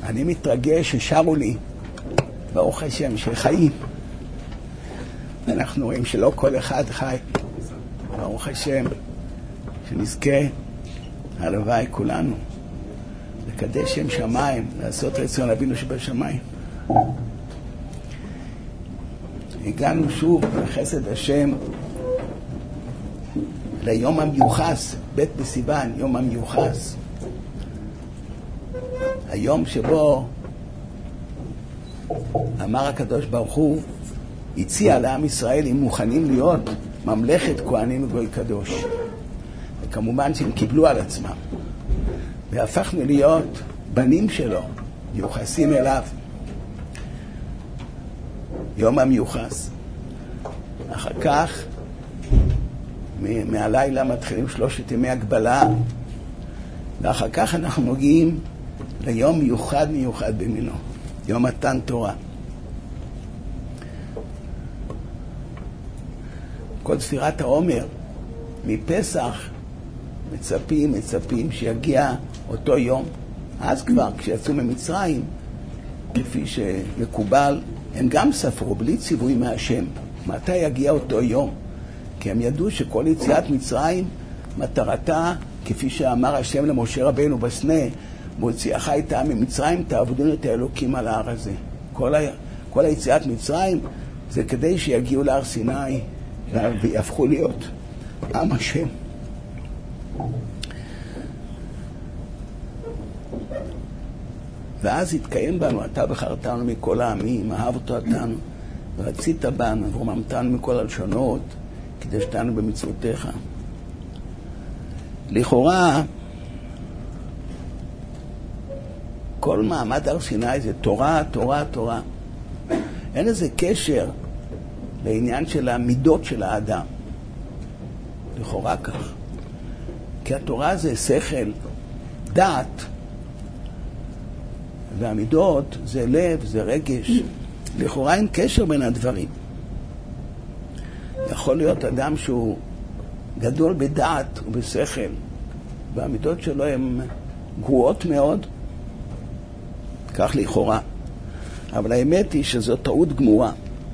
אני מתרגש ששרו לי, ברוך השם, שחיים. אנחנו רואים שלא כל אחד חי. ברוך השם, שנזכה, הלוואי כולנו, לקדש שם שמיים, לעשות רצון אבינו שבשמיים. הגענו שוב בחסד השם ליום המיוחס, ב' בסיוון, יום המיוחס. היום שבו אמר הקדוש ברוך הוא, הציע לעם ישראל אם מוכנים להיות ממלכת כהנים וגוי קדוש. וכמובן שהם קיבלו על עצמם. והפכנו להיות בנים שלו, מיוחסים אליו. יום המיוחס. אחר כך, מהלילה מתחילים 3 ימי הגבלה, ואחר כך אנחנו מגיעים ליום מיוחד במינו, יום מתן תורה. כל ספירת העומר, מפסח, מצפים שיגיע אותו יום. אז כבר, כשיצאו ממצרים, כפי שמקובל, הם גם ספרו בלי ציווי מהשם. מתי יגיע אותו יום? כי הם ידעו שכל יציאת מצרים, מטרתה, כפי שאמר השם למשה רבינו בסנה, מוציאך איתה ממצרים, תעבדון את האלוקים על ההר הזה. כל היציאת מצרים זה כדי שיגיעו להר סיני ויהפכו להיות עם השם. ואז התקיים בנו, אתה בחרתנו מכל העמים, אהבת אותנו, ורצית בנו, ורוממתנו מכל הלשונות, קידשתנו במצוותיך. לכאורה, כל מעמד הר סיני זה תורה, תורה, תורה. אין איזה קשר לעניין של המידות של האדם. לכאורה כך. כי התורה זה שכל, דעת, והמידות זה לב, זה רגש. לכאורה אין קשר בין הדברים. יכול להיות אדם שהוא גדול בדעת ובשכל, והמידות שלו הן גרועות מאוד, כך לכאורה. אבל האמת היא שזו טעות גמורה.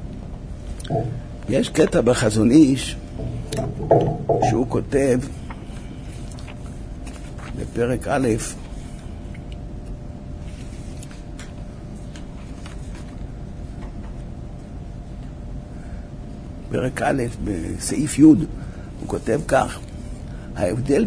יש קטע בחזון איש שהוא כותב בפרק א', פרק א', בסעיף י', הוא כותב כך: ההבדל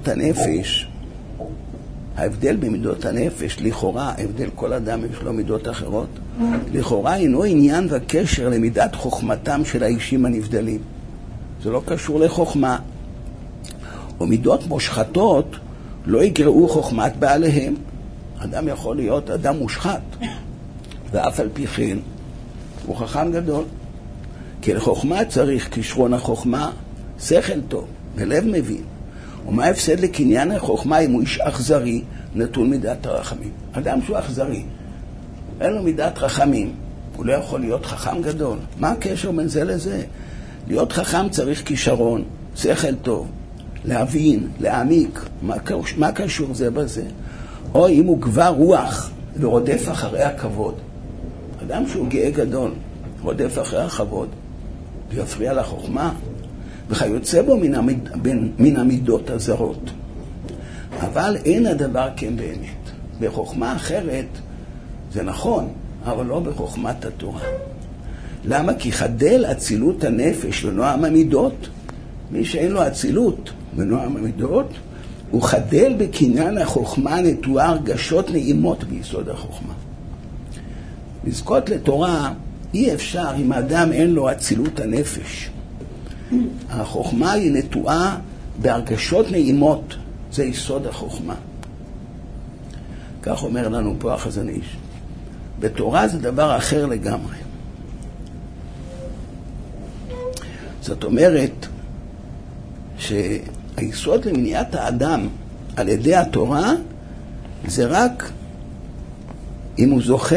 במידות הנפש, לכאורה, הבדל כל אדם יש לו מידות אחרות, לכאורה אינו עניין וקשר למידת חוכמתם של האישים הנבדלים. זה לא קשור לחוכמה. ומידות מושחתות לא יגרעו חוכמת בעליהם. אדם יכול להיות אדם מושחת, ואף על פי כן הוא חכם גדול. כי לחוכמה צריך כישרון החוכמה, שכל טוב, ולב מבין. ומה הפסד לקניין החוכמה אם הוא איש אכזרי, נטול מידת הרחמים? אדם שהוא אכזרי, אין לו מידת רחמים, הוא לא יכול להיות חכם גדול. מה הקשר בין זה לזה? להיות חכם צריך כישרון, שכל טוב, להבין, להעמיק. מה קשור זה בזה? או אם הוא גבר רוח ורודף אחרי הכבוד. אדם שהוא גאה גדול, רודף אחרי הכבוד, ויפריע לחוכמה, וכיוצא בו מן המידות הזרות. אבל אין הדבר כן באמת. בחוכמה אחרת זה נכון, אבל לא בחוכמת התורה. למה? כי חדל אצילות הנפש ונועם המידות. מי שאין לו אצילות ונועם המידות, הוא חדל בקניין החוכמה נטועה הרגשות נעימות ביסוד החוכמה. לזכות לתורה אי אפשר אם האדם אין לו אצילות הנפש. החוכמה היא נטועה בהרגשות נעימות, זה יסוד החוכמה. כך אומר לנו פה החזון איש. בתורה זה דבר אחר לגמרי. זאת אומרת שהיסוד למניעת האדם על ידי התורה זה רק אם הוא זוכה,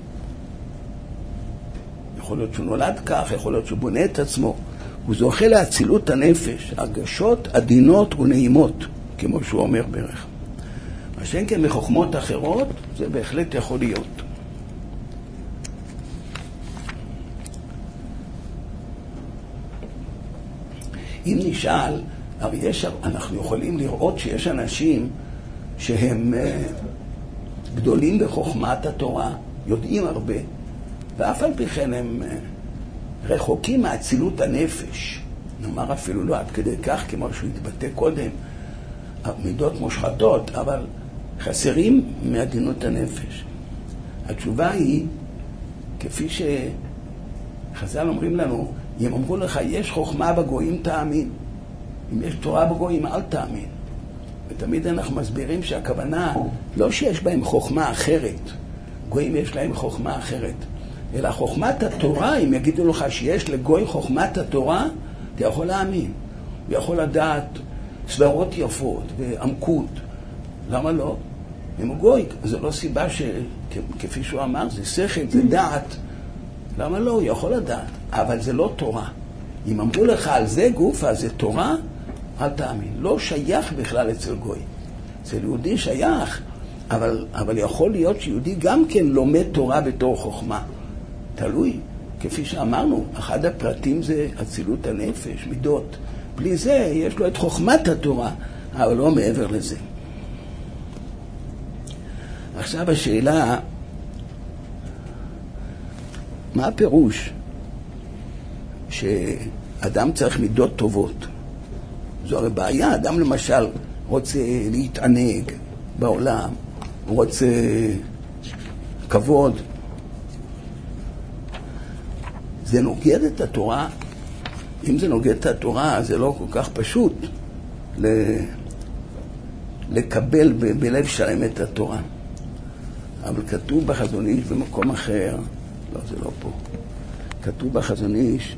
יכול להיות שהוא נולד כך, יכול להיות שהוא בונה את עצמו, הוא זוכה להצילות הנפש, הרגשות עדינות ונעימות, כמו שהוא אומר בערך. מה שאין כן מחוכמות אחרות, זה בהחלט יכול להיות. אם נשאל, אבל אנחנו יכולים לראות שיש אנשים שהם גדולים בחוכמת התורה, יודעים הרבה, ואף על פי כן הם רחוקים מאצילות הנפש. נאמר אפילו לא עד כדי כך, כמו שהוא התבטא קודם, מידות מושחתות, אבל חסרים מעדינות הנפש. התשובה היא, כפי שחז"ל אומרים לנו, אם אמרו לך, יש חוכמה בגויים, תאמין. אם יש תורה בגויים, אל תאמין. ותמיד אנחנו מסבירים שהכוונה לא שיש בהם חוכמה אחרת. גויים יש להם חוכמה אחרת. אלא חוכמת התורה, אם יגידו לך שיש לגוי חוכמת התורה, אתה יכול להאמין. הוא יכול לדעת סברות יפות ועמקות. למה לא? אם הוא גוי, זו לא סיבה שכפי שהוא אמר, זה שכל, זה דעת. למה לא? הוא יכול לדעת. אבל זה לא תורה. אם אמרו לך על זה גופה, זה תורה, אל תאמין. לא שייך בכלל אצל גוי. אצל יהודי שייך, אבל יכול להיות שיהודי גם כן לומד תורה בתור חוכמה. תלוי, כפי שאמרנו, אחד הפרטים זה אצילות הנפש, מידות. בלי זה יש לו את חוכמת התורה, אבל לא מעבר לזה. עכשיו השאלה, מה הפירוש שאדם צריך מידות טובות? זו הרי בעיה, אדם למשל רוצה להתענג בעולם, הוא רוצה כבוד. זה נוגד את התורה. אם זה נוגד את התורה, זה לא כל כך פשוט לקבל בלב שלם את התורה. אבל כתוב בחזון איש במקום אחר, לא, זה לא פה. כתוב בחזון איש,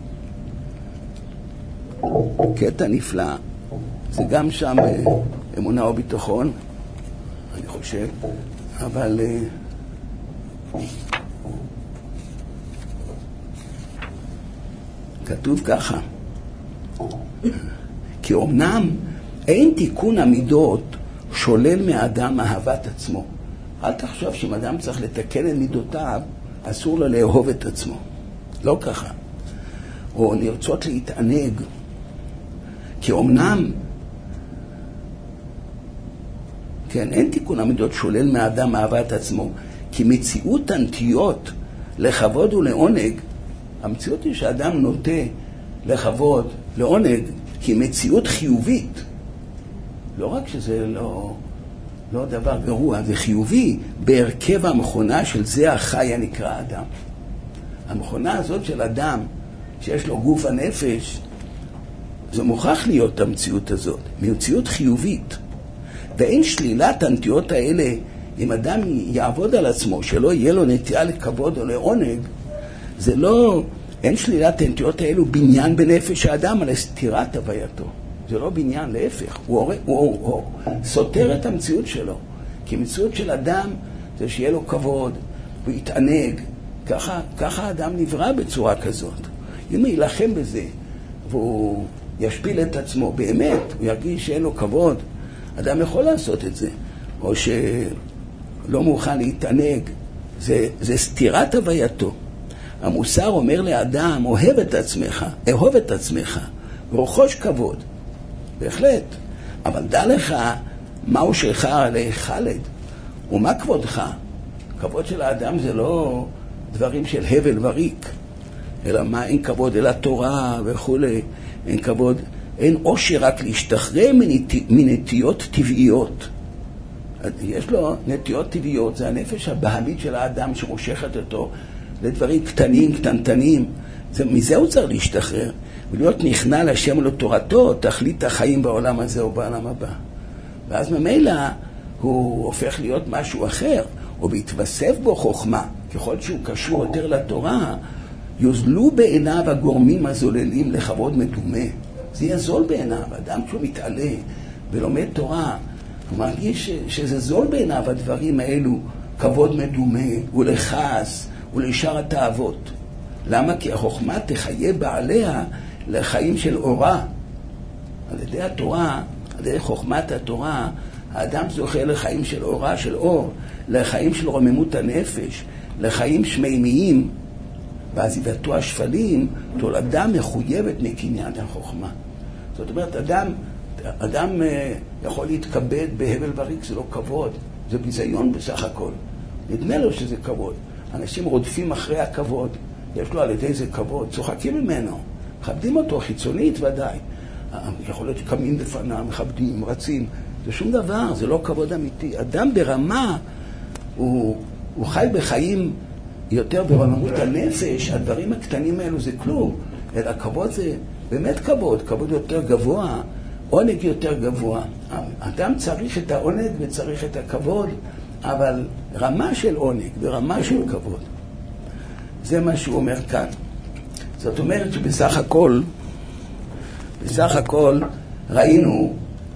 קטע נפלא, זה גם שם אמונה או ביטחון, אני חושב, אבל כתוב ככה, כי אמנם אין תיקון המידות שולל מאדם אהבת עצמו. אל תחשוב שאם אדם צריך לתקן את מידותיו, אסור לו לאהוב את עצמו. לא ככה. או לרצות להתענג. כי אמנם, כן, אין תיקון המידות שולל מאדם אהבת עצמו, כי מציאות הנטיות לכבוד ולעונג, המציאות היא שאדם נוטה לכבוד, לעונג, כי מציאות חיובית. לא רק שזה לא דבר גרוע, זה חיובי בהרכב המכונה של זה החי הנקרא אדם. המכונה הזאת של אדם, שיש לו גוף הנפש, זה מוכרח להיות המציאות הזאת, מציאות חיובית. ואין שלילת הנטיות האלה, אם אדם יעבוד על עצמו, שלא יהיה לו נטייה לכבוד או לעונג, זה לא, אין שלילת הנטיות האלו בניין בנפש האדם, על סתירת הווייתו. זה לא בניין, להפך. הוא סותר את המציאות שלו. כי מציאות של אדם זה שיהיה לו כבוד, הוא יתענג. ככה האדם נברא בצורה כזאת. אם הוא ילחם בזה, והוא ישפיל את עצמו, באמת, הוא ירגיש שאין לו כבוד, אדם יכול לעשות את זה. או שלא מוכן להתענג. זה סתירת הווייתו. המוסר אומר לאדם, אוהב את עצמך, אהוב את עצמך, ורוחש כבוד. בהחלט. אבל דע לך מהו שלך לחלד, ומה כבודך. כבוד של האדם זה לא דברים של הבל וריק, אלא מה, אין כבוד אל התורה וכו'. אין כבוד, אין עושר רק להשתחרר מנטיות טבעיות. יש לו נטיות טבעיות, זה הנפש הבהמית של האדם שמושכת אותו לדברים קטנים, קטנטנים. מזה הוא צריך להשתחרר. ולהיות נכנע לשם ולתורתו, תכלית החיים בעולם הזה או בעולם הבא. ואז ממילא הוא הופך להיות משהו אחר, או בהתווסף בו חוכמה. ככל שהוא קשור יותר לתורה, יוזלו בעיניו הגורמים הזוללים לכבוד מדומה. זה יהיה זול בעיניו. אדם שהוא מתעלה ולומד תורה, הוא מרגיש שזה זול בעיניו הדברים האלו, כבוד מדומה ולכעס ולשאר התאוות. למה? כי החוכמה תחיה בעליה לחיים של אורה. על ידי התורה, על ידי חוכמת התורה, האדם זוכה לחיים של אורה, של אור, לחיים של רוממות הנפש, לחיים שמימיים, בעזיבתו השפלים, תולדה מחויבת מקניין החוכמה. זאת אומרת, אדם יכול להתכבד בהבל וריק, זה לא כבוד, זה ביזיון בסך הכל. נדמה לו שזה כבוד. אנשים רודפים אחרי הכבוד, יש לו על ידי זה כבוד, צוחקים ממנו, מכבדים אותו חיצונית ודאי. יכול להיות שקמים לפניו, מכבדים, רצים, זה שום דבר, זה לא כבוד אמיתי. אדם ברמה, הוא חי בחיים יותר ברמות הנפש, הדברים הקטנים האלו זה כלום, אלא כבוד זה באמת כבוד, כבוד יותר גבוה, עונג יותר גבוה. אדם צריך את העונג וצריך את הכבוד, אבל רמה של עונג ורמה של כבוד. זה מה שהוא אומר כאן. זאת אומרת שבסך הכל ראינו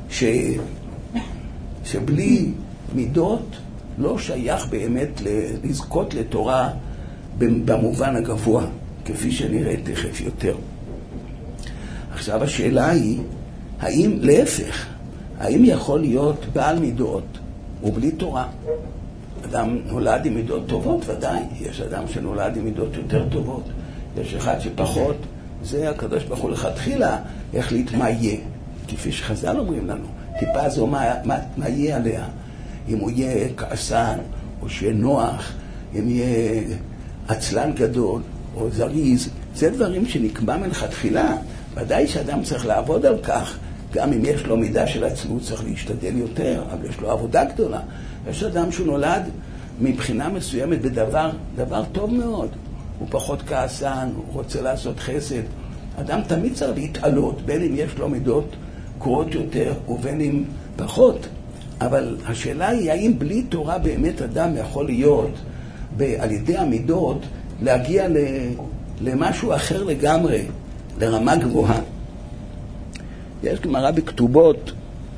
שבלי מידות לא שייך באמת לזכות לתורה במובן הגבוה, כפי שנראה תכף יותר. עכשיו השאלה היא, האם להפך, האם יכול להיות בעל מידות ובלי תורה? אדם נולד עם מידות טובות, ודאי, יש אדם שנולד עם מידות יותר טובות, יש אחד שפחות, זה הקדוש ברוך הוא לכתחילה החליט מה יהיה, כפי שחז"ל אומרים לנו, טיפה זו מה יהיה עליה, אם הוא יהיה כעסן, או שיהיה נוח, אם יהיה עצלן גדול, או זריז, זה דברים שנקבע מלכתחילה, ודאי שאדם צריך לעבוד על כך, גם אם יש לו מידה של עצלות צריך להשתדל יותר, אבל יש לו עבודה גדולה. יש אדם שהוא נולד מבחינה מסוימת דבר טוב מאוד, הוא פחות כעסן, הוא רוצה לעשות חסד. אדם תמיד צריך להתעלות, בין אם יש לו מידות גרועות יותר ובין אם פחות. אבל השאלה היא, האם בלי תורה באמת אדם יכול להיות על ידי המידות להגיע למשהו אחר לגמרי, לרמה גבוהה. יש גמרא בכתובות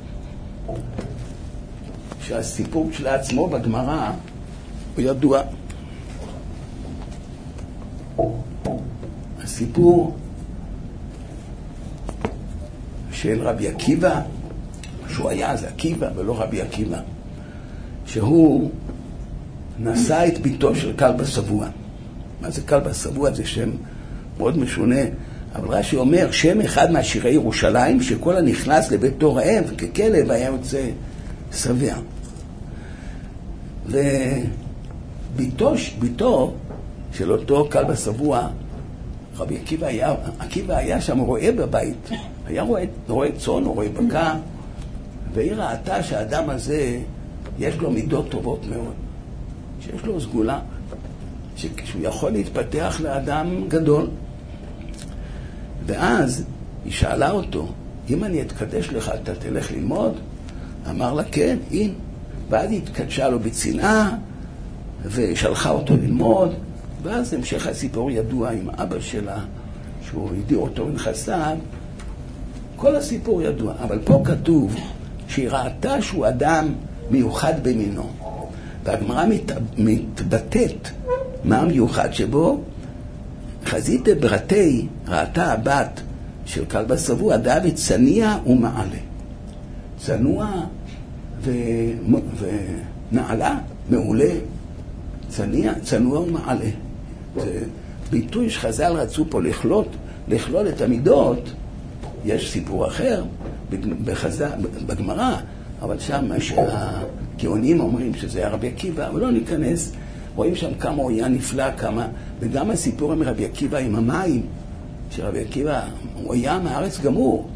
שהסיפור של עצמו בגמרא הוא ידוע. הסיפור של רבי עקיבא, שהוא היה אז עקיבא ולא רבי עקיבא, שהוא נשא את ביתו של כלבא שבוע. מה זה כלבא שבוע? זה שם מאוד משונה, אבל רש"י אומר שם אחד מהשירי ירושלים, שכל הנכנס לביתו רעב ככלב היה יוצא שבע. וביתו של אותו כלבא שבוע, רבי עקיבא היה שם רועה בבית, היה רועה צאן או רועה בקר, והיא ראתה שהאדם הזה יש לו מידות טובות מאוד, שיש לו סגולה, שהוא יכול להתפתח לאדם גדול. ואז היא שאלה אותו, אם אני אתקדש לך, אתה תלך ללמוד? אמר לה, כן, הנה. ואז היא התקדשה לו בצנעה, ושלחה אותו ללמוד, ואז המשך הסיפור ידוע עם אבא שלה, שהוא הדיר אותו בנכסיו. כל הסיפור ידוע, אבל פה כתוב שהיא ראתה שהוא אדם מיוחד במינו. והגמרא מתבטאת מה המיוחד שבו. חזית ברתי ראתה הבת של כלבא שבוע דוד צניע ומעלה. צנוע ונעלה, מעולה, צנוע ומעלה. זה ביטוי שחז"ל רצו פה לכלול את המידות. יש סיפור אחר בגמרא, אבל שם הגאונים אומרים שזה רבי עקיבא, אבל לא ניכנס. רואים שם כמה הוא היה נפלא, כמה, וגם הסיפור עם רבי עקיבא עם המים, שרבי עקיבא הוא היה מארץ גמור,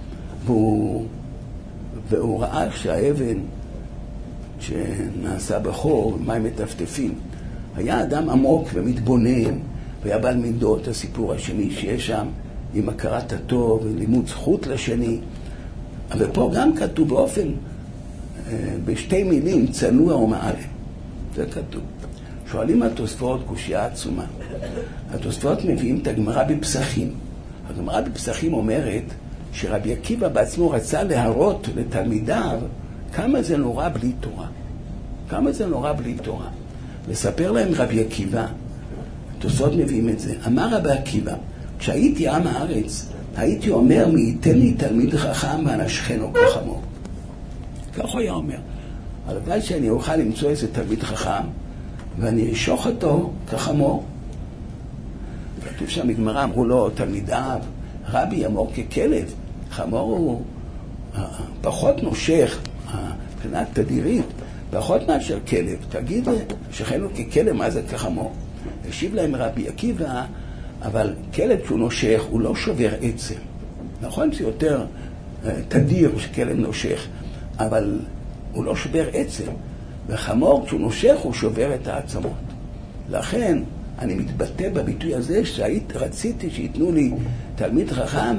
והוא ראה שהאבן שנעשה בחור, מים מטפטפים, היה אדם עמוק ומתבונן, והיה בעל מידות. הסיפור השני שיש שם עם הכרת הטוב ולימוד זכות לשני, אבל פה גם כתוב באופן, בשתי מילים, צנוע ומעלה. זה כתוב. שואלים התוספות קושיה עצומה. התוספות מביאים את הגמרא בפסחים. הגמרא בפסחים אומרת שרבי עקיבא בעצמו רצה להראות לתלמידיו כמה זה נורא בלי תורה. כמה זה נורא בלי תורה. לספר להם רבי עקיבא, התוספות מביאים את זה. אמר רבי עקיבא, כשהייתי עם הארץ, הייתי אומר, מי ייתן לי תלמיד חכם ואנשכנו כחמור. כך הוא היה אומר. הלוואי שאני אוכל למצוא איזה תלמיד חכם, ואני אשוך אותו כחמור. כתוב שם בגמרא, אמרו לו תלמידיו, רבי אמור ככלב. חמור הוא פחות נושך, מבחינת תדירית, פחות מאשר כלב. תגיד שכנו ככלב, מה זה כחמור? השיב להם רבי עקיבא, אבל כלב שהוא נושך, הוא לא שובר עצם. נכון זה יותר תדיר שכלב נושך, אבל הוא לא שובר עצם. וחמור כשהוא נושך, הוא שובר את העצמות. לכן אני מתבטא בביטוי הזה רציתי שיתנו לי תלמיד חכם,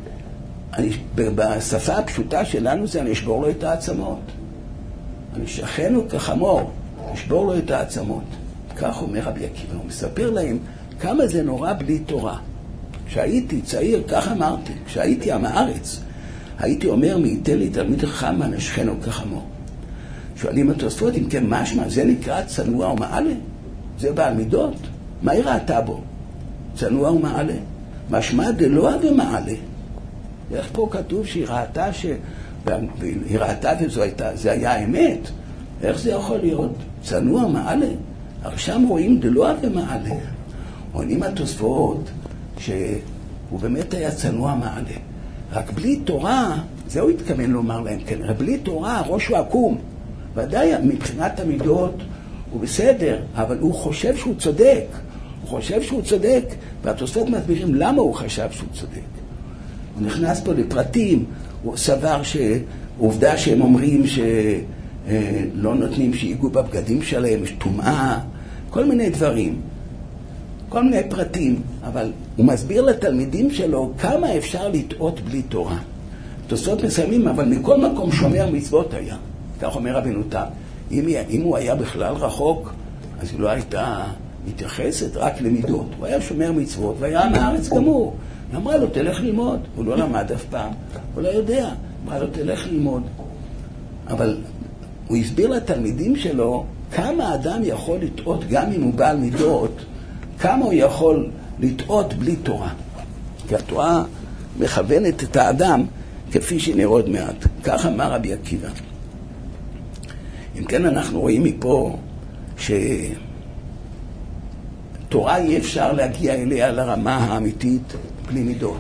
בשפה הפשוטה שלנו זה אני אשבור לו את העצמות. אני שכנו כחמור, אשבור לו את העצמות. כך אומר רבי עקיבא, הוא מספר להם כמה זה נורא בלי תורה. כשהייתי צעיר, כך אמרתי, כשהייתי עם הארץ, הייתי אומר, מי ייתן לי תלמיד חכם, אני שכנו כחמור. שואלים התוספות, אם כן משמע, זה נקרא צנוע ומעלה? זה בעל מידות? מה היא ראתה בו? צנוע ומעלה? משמע דלוה ומעלה. איך פה כתוב שהיא ראתה והיא ראתה וזה היה האמת? איך זה יכול להיות? צנוע ומעלה? הרי שם רואים דלוה ומעלה. עונים התוספות שהוא באמת היה צנוע מעלה. רק בלי תורה, זה הוא התכוון לומר להם, כן, בלי תורה הראש הוא עקום. ודאי מבחינת המידות הוא בסדר, אבל הוא חושב שהוא צודק. הוא חושב שהוא צודק, והתוספות מסבירים למה הוא חשב שהוא צודק. הוא נכנס פה לפרטים, הוא סבר שעובדה שהם אומרים שלא נותנים שיגעו בבגדים שלהם, יש טומאה, כל מיני דברים, כל מיני פרטים, אבל הוא מסביר לתלמידים שלו כמה אפשר לטעות בלי תורה. תוספות מסיימים, אבל מכל מקום שומר מצוות היה. כך אומר רבינו תם. אם הוא היה בכלל רחוק, אז היא לא הייתה מתייחסת רק למידות. הוא היה שומר מצוות, והיה מארץ גמור. היא אמרה לו, תלך ללמוד. הוא לא למד אף פעם, הוא לא יודע. אמרה לו, תלך ללמוד. אבל הוא הסביר לתלמידים שלו כמה אדם יכול לטעות גם אם הוא בעל מידות, כמה הוא יכול לטעות בלי תורה. כי התורה מכוונת את האדם כפי שנראה עוד מעט. כך אמר רבי עקיבא. אם כן אנחנו רואים מפה שתורה אי אפשר להגיע אליה לרמה האמיתית בלי מידות.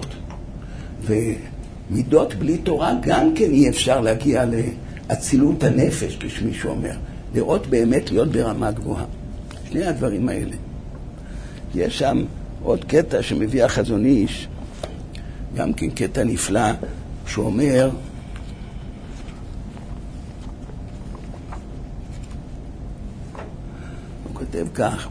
ומידות בלי תורה גם כן אי אפשר להגיע לאצילות הנפש, כשמישהו אומר. לראות באמת להיות ברמה גבוהה. שני הדברים האלה. יש שם עוד קטע שמביא החזון איש, גם כן קטע נפלא, שאומר, הוא כותב כך,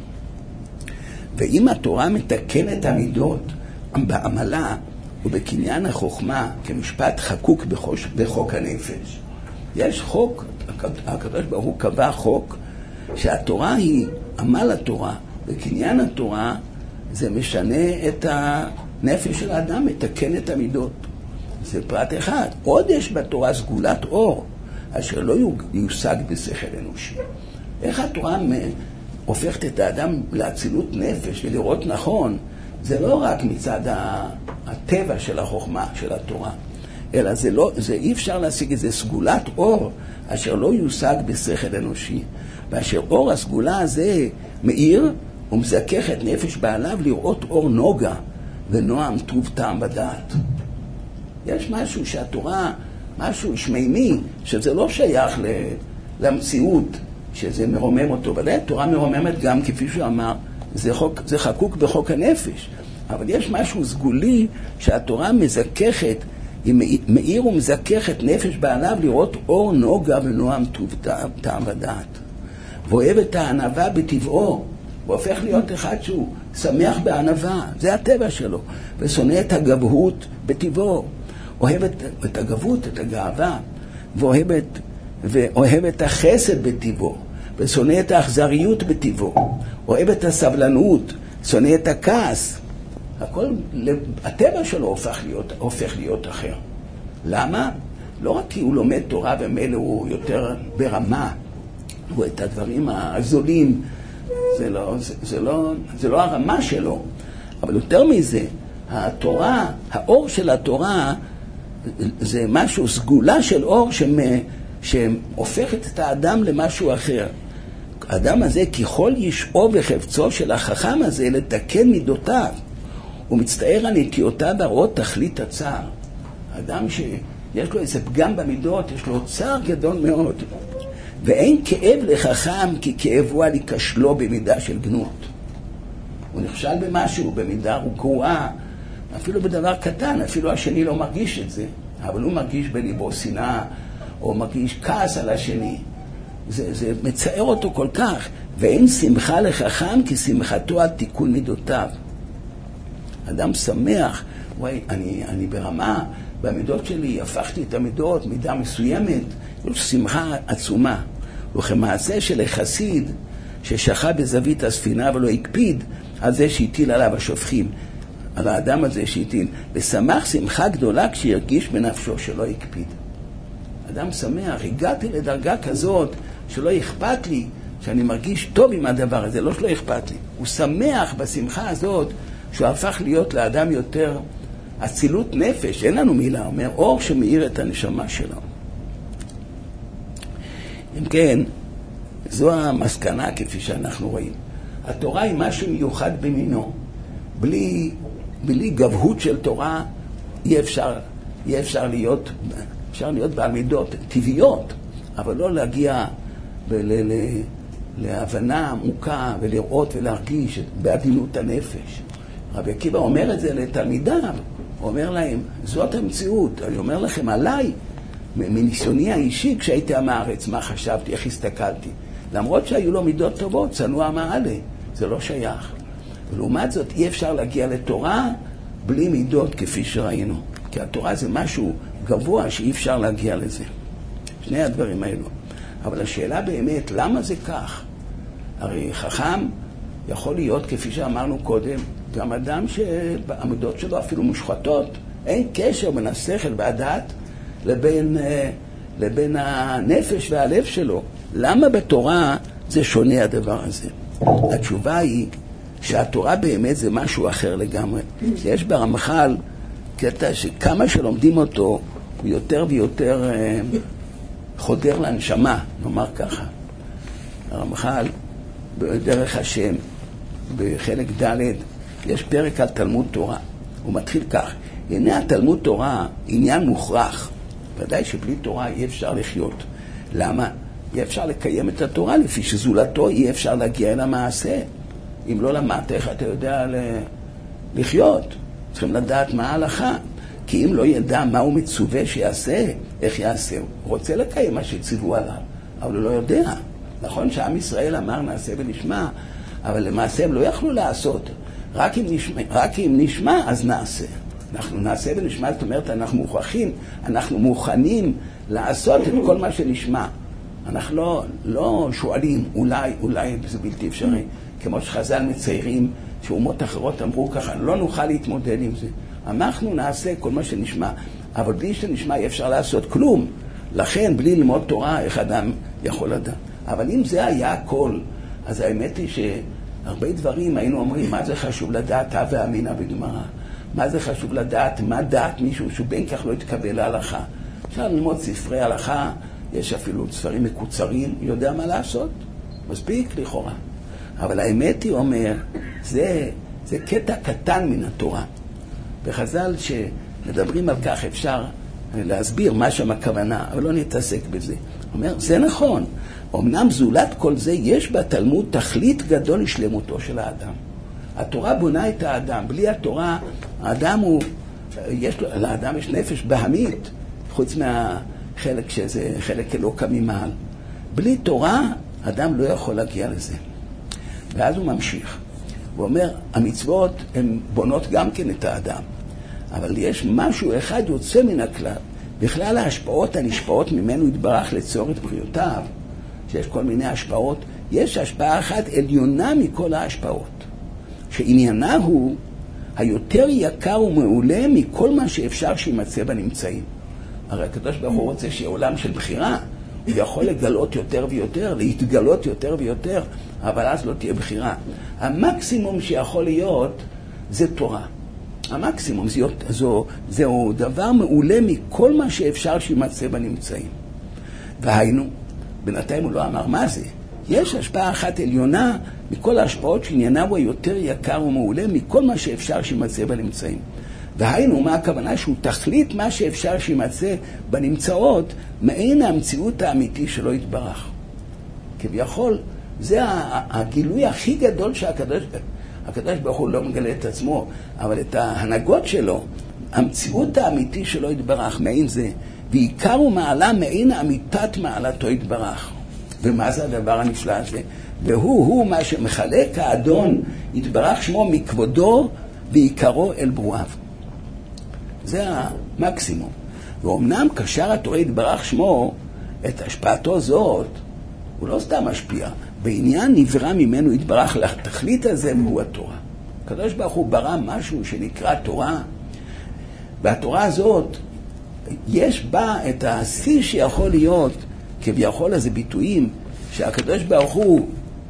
ואם התורה מתקנת המידות בעמלה ובקניין החוכמה כמשפט חקוק בחוק הנפש, יש חוק, הקדוש ברוך הוא קבע חוק, שהתורה היא עמל התורה, בקניין התורה זה משנה את הנפש של האדם, מתקן את המידות. זה פרט אחד. עוד יש בתורה סגולת אור, אשר לא יושג בשכל אנושי. איך התורה הופכת את האדם לאצילות נפש ולראות נכון? זה לא רק מצד הטבע של החוכמה, של התורה, אלא זה אי אפשר להשיג את זה סגולת אור, אשר לא יושג בשכל אנושי. ואשר אור הסגולה הזה מאיר ומזכך את נפש בעליו לראות אור נוגה ונועם טוב טעם בדעת. יש משהו שהתורה, משהו שמימי, שזה לא שייך למציאות, שזה מרומם אותו. אבל התורה מרוממת גם, כפי שהוא אמר, זה חקוק בחוק הנפש. אבל יש משהו סגולי שהתורה מזככת, היא מאיר ומזככת נפש בעליו לראות אור נוגה ונועם טוב טעם בדעת. ואוהב את הענווה בטבעו, הוא הופך להיות אחד שהוא שמח בענווה, זה הטבע שלו, ושונא את בטבעו, אוהב את הגבות, את הגאווה, ואוהב את החסד בטבעו, ושונא את האכזריות בטבעו, אוהב את הסבלנות, שונא את הכעס. הכל, הטבע שלו הופך להיות אחר. למה? לא רק כי הוא לומד תורה ומילא הוא יותר ברמה, הוא את הדברים הזולים, זה לא הרמה שלו. אבל יותר מזה, האור של התורה זה משהו, סגולה של אור שהופכת את האדם למשהו אחר. האדם הזה, ככל ישעו וחפצו של החכם הזה לתקן מידותיו, הוא מצטער על נטיותיו והראות תכלית הצער. האדם שיש לו איזה פגם במידות, יש לו צער גדול מאוד. ואין כאב לחכם כי כאבו על יכשלו במידה של גנות. הוא נכשל במשהו, במידה גרועה, אפילו בדבר קטן, אפילו השני לא מרגיש את זה, אבל הוא מרגיש בליבו שנאה, או מרגיש כעס על השני. זה מצער אותו כל כך. ואין שמחה לחכם כי שמחתו על תיקון מידותיו. אדם שמח, וואי, אני ברמה, במידות שלי הפכתי את המידות, מידה מסוימת, יש שמחה עצומה. וכמעשה של החסיד ששכה בזווית הספינה ולא הקפיד על זה שהטיל עליו השופכים, על האדם הזה שהטיל, ושמח שמחה גדולה כשירגיש בנפשו שלא הקפיד. אדם שמח, הגעתי לדרגה כזאת שלא אכפת לי, שאני מרגיש טוב עם הדבר הזה, לא שלא אכפת לי. הוא שמח בשמחה הזאת שהוא הפך להיות לאדם יותר אצילות נפש, אין לנו מילה, אומר אור שמאיר את הנשמה שלו. אם כן, זו המסקנה כפי שאנחנו רואים. התורה היא משהו מיוחד במינו. בלי גבהות של תורה אי אפשר להיות בעל מידות טבעיות, אבל לא להגיע להבנה עמוקה ולראות ולהרגיש בעדינות הנפש. רבי עקיבא אומר את זה לתלמידיו, הוא אומר להם, זאת המציאות, אני אומר לכם עליי, מניסיוני האישי כשהייתי עם הארץ, מה חשבתי, איך הסתכלתי. למרות שהיו לו מידות טובות, צנוע מעלה, זה לא שייך. ולעומת זאת אי אפשר להגיע לתורה בלי מידות כפי שראינו. כי התורה זה משהו גבוה שאי אפשר להגיע לזה. שני הדברים האלו. אבל השאלה באמת, למה זה כך? הרי חכם יכול להיות, כפי שאמרנו קודם, גם אדם שהמידות שלו אפילו מושחתות. אין קשר בין השכל והדעת לבין הנפש והלב שלו. למה בתורה זה שונה הדבר הזה? התשובה היא שהתורה באמת זה משהו אחר לגמרי. יש ברמח"ל קטע שכמה שלומדים אותו הוא יותר ויותר חודר לנשמה, נאמר ככה. הרמח"ל בדרך השם בחלק ד' יש פרק על תלמוד תורה. הוא מתחיל כך: הנה התלמוד תורה עניין מוכרח, ודאי שבלי תורה אי אפשר לחיות. למה? אי אפשר לקיים את התורה, לפי שזולתו אי אפשר להגיע אל המעשה. אם לא למדת איך אתה יודע לחיות, צריכים לדעת מה ההלכה. כי אם לא ידע מה הוא מצווה שיעשה, איך יעשה? הוא רוצה לקיים מה שציוו עליו, אבל הוא לא יודע. נכון שעם ישראל אמר נעשה ונשמע, אבל למעשה הם לא יכלו לעשות. רק אם נשמע אז נעשה. אנחנו נעשה ונשמע, זאת אומרת אנחנו מוכנים לעשות את כל מה שנשמע. אנחנו לא שואלים, אולי זה בלתי אפשרי. כמו שחז"ל מציירים, שאומות אחרות אמרו ככה, לא נוכל להתמודד עם זה. אנחנו נעשה כל מה שנשמע, אבל בלי שנשמע אי אפשר לעשות כלום. לכן, בלי ללמוד תורה, איך אדם יכול לדעת. אבל אם זה היה הכל, אז האמת היא שהרבה דברים היינו אומרים, מה זה חשוב לדעת הווה אמינא בגמרא? מה זה חשוב לדעת? מה דעת מישהו שבין כך לא יתקבל להלכה? אפשר ללמוד ספרי הלכה, יש אפילו ספרים מקוצרים, יודע מה לעשות? מספיק לכאורה. אבל האמת היא אומר, זה קטע קטן מן התורה. בחז"ל שמדברים על כך אפשר להסביר מה שם הכוונה, אבל לא נתעסק בזה. אומר, זה נכון. אמנם זולת כל זה יש בתלמוד תכלית גדול לשלמותו של האדם. התורה בונה את האדם. בלי התורה, האדם לאדם יש נפש בהמית, חוץ מהחלק שזה חלק אלוקא ממעל. בלי תורה, אדם לא יכול להגיע לזה. ואז הוא ממשיך. הוא אומר, המצוות הן בונות גם כן את האדם. אבל יש משהו אחד יוצא מן הכלל. בכלל ההשפעות הנשפעות ממנו יתברך לצורת בריאותיו, שיש כל מיני השפעות, יש השפעה אחת עליונה מכל ההשפעות, שעניינה הוא היותר יקר ומעולה מכל מה שאפשר שימצא בנמצאים. הרי הקדוש ברוך הוא רוצה שיהיה עולם של בחירה, הוא יכול לגלות יותר ויותר, להתגלות יותר ויותר, אבל אז לא תהיה בחירה. המקסימום שיכול להיות זה תורה. המקסימום זהו דבר מעולה מכל מה שאפשר שימצא בנמצאים. והיינו, בינתיים הוא לא אמר מה זה. יש השפעה אחת עליונה מכל ההשפעות שעניינה הוא יותר יקר ומעולה מכל מה שאפשר שימצא בנמצאים. והיינו, מה הכוונה? שהוא תכלית מה שאפשר שימצא בנמצאות, מעין המציאות האמיתי שלא יתברך. כביכול, זה הגילוי הכי גדול שהקדוש ברוך הוא לא מגלה את עצמו, אבל את ההנהגות שלו, המציאות האמיתי שלא יתברך, מעין זה, ועיקר ומעלה מעין אמיתת מעלתו יתברך. ומה זה הדבר הנפלא הזה? והוא מה שמחלק האדון יתברך שמו מכבודו ועיקרו אל ברואיו. זה המקסימום. ואומנם קשר התורה יתברך שמו את השפעתו זאת, הוא לא סתם משפיע. בעניין נברא ממנו יתברך לתכלית הזה והוא התורה. הקדוש ברוך הוא ברא משהו שנקרא תורה, והתורה הזאת יש בה את השיא שיכול להיות כביכול איזה ביטויים שהקדוש ברוך הוא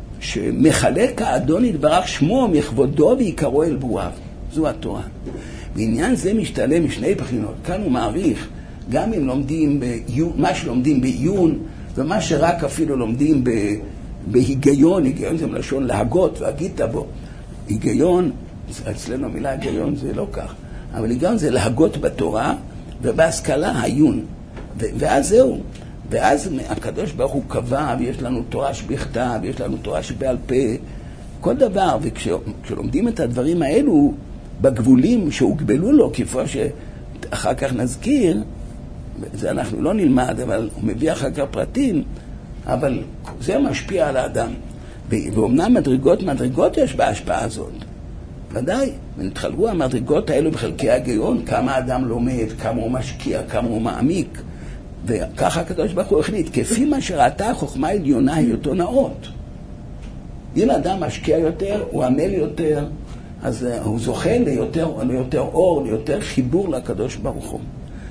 שמחלק האדון יתברך שמו מכבודו ועיקרו אל ברואיו. זו התורה. בעניין זה משתלם משני בחינות. כאן הוא מעריך גם אם לומדים מה שלומדים בעיון ומה שרק אפילו לומדים בהיגיון. היגיון זה מלשון להגות והגית בו. היגיון, אצלנו המילה היגיון זה לא כך, אבל היגיון זה להגות בתורה ובהשכלה העיון. ואז זהו. ואז הקדוש ברוך הוא קבע, ויש לנו תורה שבכתב, ויש לנו תורה שבעל פה, כל דבר. וכשלומדים את הדברים האלו בגבולים שהוגבלו לו, כפי שאחר כך נזכיר, זה אנחנו לא נלמד, אבל הוא מביא אחר כך פרטים, אבל זה משפיע על האדם. ואומנם מדרגות יש בהשפעה הזאת. ודאי, ונתחלקו המדרגות האלו בחלקי ההיגיון, כמה האדם לומד, כמה הוא משקיע, כמה הוא מעמיק. וככה הקדוש ברוך הוא החליט, כפי מה שראתה החוכמה העליונה היותו נאות. אם האדם משקיע יותר, הוא עמל יותר, אז הוא זוכה ליותר אור, ליותר חיבור לקדוש ברוך הוא.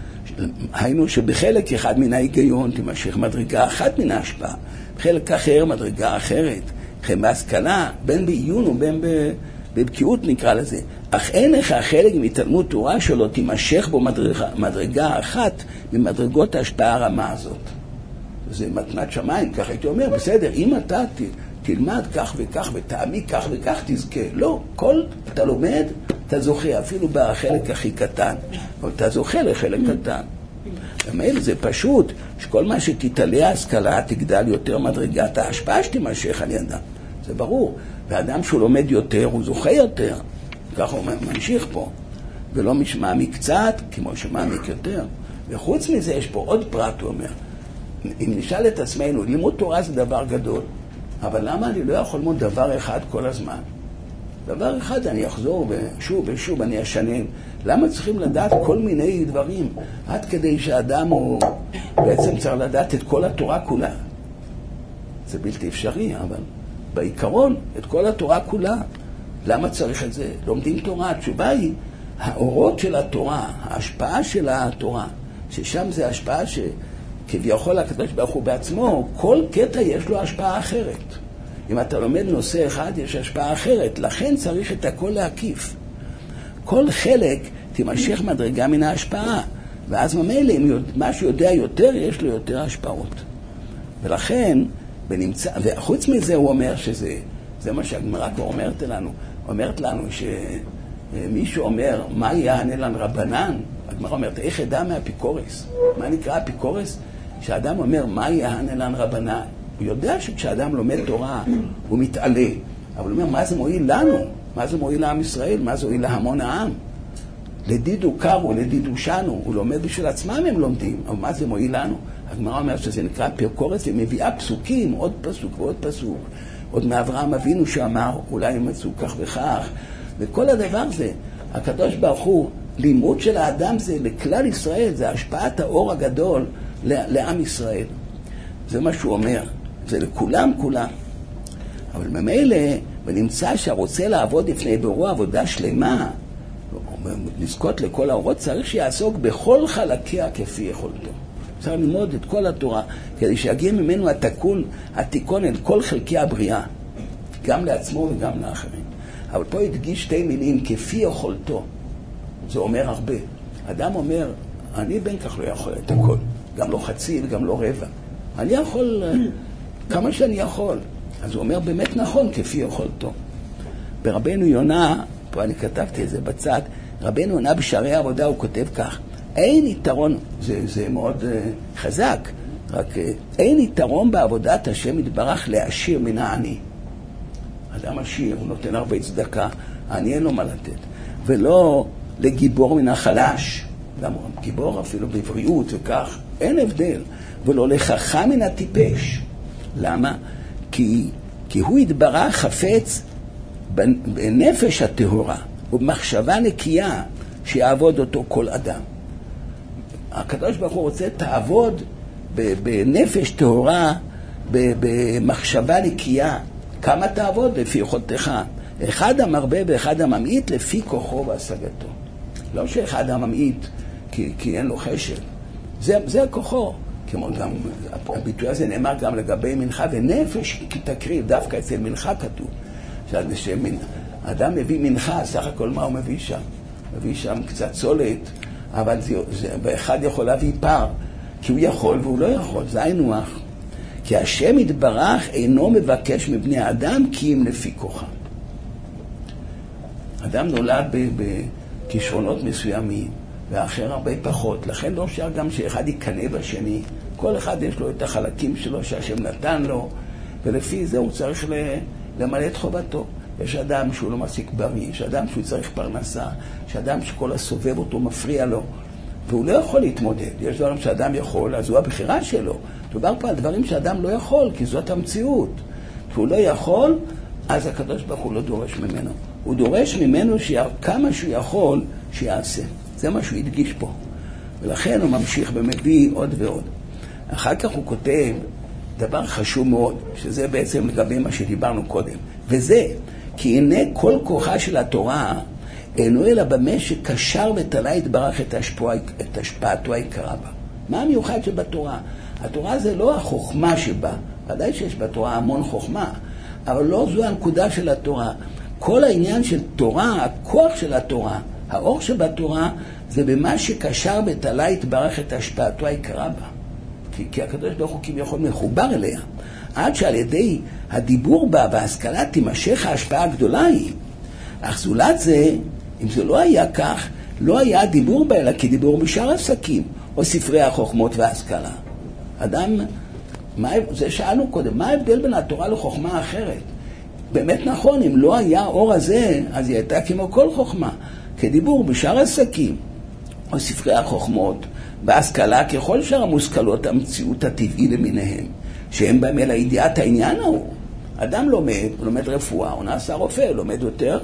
היינו שבחלק אחד מן ההיגיון תימשך מדרגה אחת מן ההשפעה, בחלק אחר מדרגה אחרת, לכן בהשכלה, בין בעיון ובין בבקיאות נקרא לזה. אך אין לך חלק מתלמוד תורה שלו תימשך בו מדרגה אחת ממדרגות ההשפעה הרמה הזאת. זה מתנת שמיים, כך הייתי אומר, בסדר, אם אתה תלמד כך וכך ותעמיק כך וכך תזכה. לא, אתה לומד, אתה זוכה, אפילו בחלק הכי קטן, אבל אתה זוכה לחלק קטן. במילא זה פשוט, שכל מה שתתעלה ההשכלה תגדל יותר מדרגת ההשפעה שתימשך על ידה. זה ברור. ואדם שהוא לומד יותר, הוא זוכה יותר. ככה הוא ממשיך פה. ולא מעמיק קצת, כמו שמעמיק יותר. וחוץ מזה יש פה עוד פרט, הוא אומר. אם נשאל את עצמנו, לימוד תורה זה דבר גדול, אבל למה אני לא יכול ללמוד דבר אחד כל הזמן? דבר אחד אני אחזור ושוב ושוב אני אשנן. למה צריכים לדעת כל מיני דברים? עד כדי שהאדם הוא בעצם צריך לדעת את כל התורה כולה. זה בלתי אפשרי, אבל בעיקרון את כל התורה כולה. למה צריך את זה? לומדים תורה. התשובה היא, האורות של התורה, ההשפעה של התורה, ששם זה השפעה שכביכול הקדוש ברוך הוא בעצמו, כל קטע יש לו השפעה אחרת. אם אתה לומד נושא אחד, יש השפעה אחרת. לכן צריך את הכל להקיף. כל חלק תימשך מדרגה מן ההשפעה. ואז ממילא, אם משהו יודע יותר, יש לו יותר השפעות. ולכן, וחוץ מזה הוא אומר שזה, זה מה שהגמרא כבר אומרת לנו שמישהו אומר, מה יענה לנו רבנן? הגמרא אומרת, איך ידע מהאפיקורס? מה נקרא אפיקורס? שהאדם אומר, מה יענה לנו רבנן? הוא יודע שכשאדם לומד תורה, הוא מתעלה. אבל הוא אומר, מה זה מועיל לנו? מה זה מועיל לעם ישראל? מה זה מועיל להמון העם? לדידו קרו, לדידו שנו. הוא לומד בשביל עצמם הם לומדים. אבל מה זה מועיל לנו? הגמרא אומרת שזה נקרא אפיקורס, ומביאה פסוקים, עוד פסוק ועוד פסוק. עוד מאברהם אבינו שאמר, אולי ימצאו כך וכך. וכל הדבר זה, הקדוש ברוך הוא, לימוד של האדם זה לכלל ישראל, זה השפעת האור הגדול לעם ישראל. זה מה שהוא אומר, זה לכולם כולם. אבל ממילא, ונמצא שהרוצה לעבוד לפני בוראו עבודה שלמה, לזכות לכל האורות, צריך שיעסוק בכל חלקיה כפי יכולתו. צריך ללמוד את כל התורה, כדי שיגיע ממנו התיקון אל כל חלקי הבריאה, גם לעצמו וגם לאחרים. אבל פה הדגיש שתי מילים, כפי יכולתו. זה אומר הרבה. אדם אומר, אני בין כך לא יכול את הכל, גם לא חצי וגם לא רבע. אני יכול כמה שאני יכול. אז הוא אומר, באמת נכון, כפי יכולתו. ברבנו יונה, פה אני כתבתי את זה בצד, רבנו יונה בשערי העבודה הוא כותב כך, אין יתרון, זה מאוד חזק, רק אין יתרון בעבודת השם יתברך לעשיר מן העני. אדם עשיר, הוא נותן הרבה צדקה, העני אין לו מה לתת. ולא לגיבור מן החלש, למה גיבור אפילו בבריאות וכך, אין הבדל. ולא לחכם מן הטיפש. למה? כי הוא יתברך חפץ בנפש הטהורה ובמחשבה נקייה שיעבוד אותו כל אדם. הקדוש ברוך הוא רוצה תעבוד בנפש טהורה, במחשבה נקייה. כמה תעבוד? לפי יכולתך. אחד המרבה ואחד הממעיט לפי כוחו והשגתו. לא שאחד הממעיט כי אין לו חשב. זה כוחו. כמו גם, הביטוי הזה נאמר גם לגבי מנחה ונפש כי תקריב, דווקא אצל מנחה כתוב. אדם מביא מנחה, סך הכל מה הוא מביא שם? מביא שם קצת סולת, אבל באחד יכול להביא פער, כי הוא יכול והוא לא יכול, זה היינו הך. כי השם יתברך אינו מבקש מבני האדם כי אם לפי כוחם. אדם נולד בכישרונות מסוימים, ואחר הרבה פחות. לכן לא אפשר גם שאחד יקנה בשני. כל אחד יש לו את החלקים שלו שהשם נתן לו, ולפי זה הוא צריך למלא את חובתו. יש אדם שהוא לא מספיק בריא, יש אדם שהוא צריך פרנסה, יש אדם שכל הסובב אותו מפריע לו, והוא לא יכול להתמודד. יש דברים שאדם יכול, אז הוא הבחירה שלו. מדובר פה על דברים שאדם לא יכול, כי זאת המציאות. כשהוא לא יכול, אז הקדוש ברוך הוא לא דורש ממנו. הוא דורש ממנו כמה שהוא יכול שיעשה. זה מה שהוא הדגיש פה. ולכן הוא ממשיך ומביא עוד ועוד. אחר כך הוא כותב דבר חשוב מאוד, שזה בעצם לגבי מה שדיברנו קודם. וזה, כי הנה כל כוחה של התורה אינו אלא במה שקשר ותלה יתברך את השפעתו העיקרה בה. מה המיוחד שבתורה? התורה זה לא החוכמה שבה. ודאי שיש בתורה המון חוכמה, אבל לא זו הנקודה של התורה. כל העניין של תורה, הכוח של התורה, האור שבתורה, זה במה שקשר ותלה יתברך את השפעתו העיקרה בה. כי הקדוש ברוך הוא כביכול מחובר אליה. עד שעל ידי הדיבור בה וההשכלה תימשך ההשפעה הגדולה היא. אך זולת זה, אם זה לא היה כך, לא היה הדיבור בה אלא כדיבור בשאר עסקים, או ספרי החוכמות וההשכלה. אדם, זה שאלנו קודם, מה ההבדל בין התורה לחוכמה אחרת? באמת נכון, אם לא היה האור הזה, אז היא הייתה כמו כל חוכמה, כדיבור בשאר עסקים, או ספרי החוכמות, בהשכלה ככל שאר המושכלות המציאות הטבעי למיניהם, שהם בהם אלא ידיעת העניין ההוא. אדם לומד רפואה, הוא נעשה רופא, לומד יותר,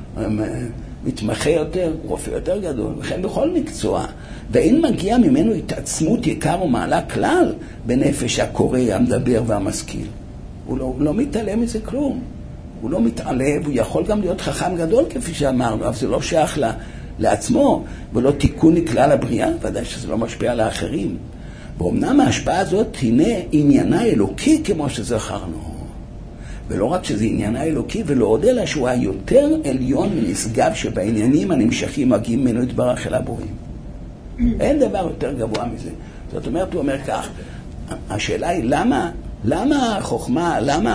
מתמחה יותר, רופא יותר גדול, וכן בכל מקצוע. ואין מגיע ממנו התעצמות יקר ומעלה כלל בנפש הקורא, המדבר והמשכיל. הוא לא מתעלם מזה כלום. הוא לא מתעלם, הוא יכול גם להיות חכם גדול כפי שאמרנו, אבל זה לא שייך לעצמו, ולא תיקון לכלל הבריאה, ודאי שזה לא משפיע על האחרים. ואומנם ההשפעה הזאת הנה עניינה אלוקי כמו שזכרנו. ולא רק שזה עניינה אלוקי, ולא עוד אלא שהוא היותר עליון ונשגב שבעניינים הנמשכים מגיעים ממנו יתברך אל הבוראים. אין דבר יותר גבוה מזה. זאת אומרת, הוא אומר כך, השאלה היא למה החוכמה,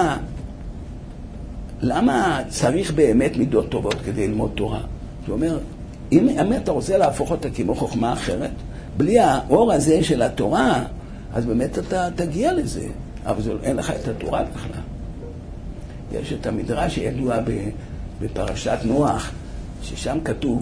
למה צריך באמת מידות טובות כדי ללמוד תורה? הוא אומר, אם אתה רוצה להפוך אותה כמו חוכמה אחרת, בלי האור הזה של התורה, אז באמת אתה תגיע לזה. אבל אין לך את התורה בכלל. יש את המדרש שידוע בפרשת נוח, ששם כתוב,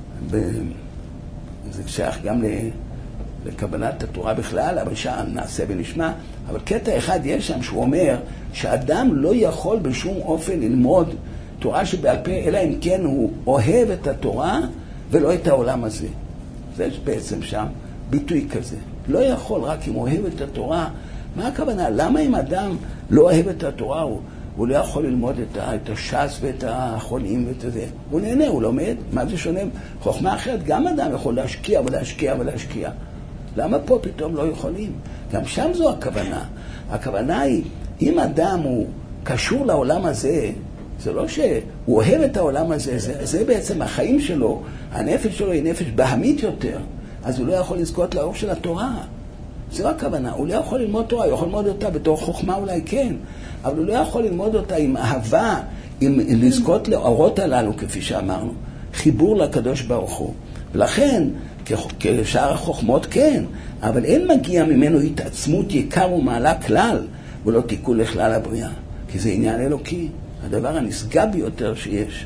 זה שייך גם לקבלת התורה בכלל, אבל שם נעשה ונשמע, אבל קטע אחד יש שם שהוא אומר שאדם לא יכול בשום אופן ללמוד תורה שבעל פה, אלא אם כן הוא אוהב את התורה ולא את העולם הזה. זה בעצם שם ביטוי כזה. לא יכול רק אם אוהב את התורה. מה הכוונה? למה אם אדם לא אוהב את התורה, הוא לא יכול ללמוד את הש"ס ואת האחרונים ואת זה? הוא נהנה, הוא לומד. מה זה שונה? חוכמה אחרת, גם אדם יכול להשקיע ולהשקיע ולהשקיע. למה פה פתאום לא יכולים? גם שם זו הכוונה. הכוונה היא, אם אדם הוא קשור לעולם הזה, זה לא שהוא אוהב את העולם הזה, זה בעצם החיים שלו, הנפש שלו היא נפש בהמית יותר, אז הוא לא יכול לזכות לאור של התורה. זו הכוונה. הוא לא יכול ללמוד תורה, הוא יכול ללמוד אותה בתור חוכמה אולי כן, אבל הוא לא יכול ללמוד אותה עם אהבה, עם לזכות לאורות הללו, כפי שאמרנו. חיבור לקדוש ברוך הוא. ולכן, כשאר החוכמות כן, אבל אין מגיע ממנו התעצמות יקר ומעלה כלל, ולא תיקון לכלל הבריאה. כי זה עניין אלוקי, הדבר הנשגב ביותר שיש.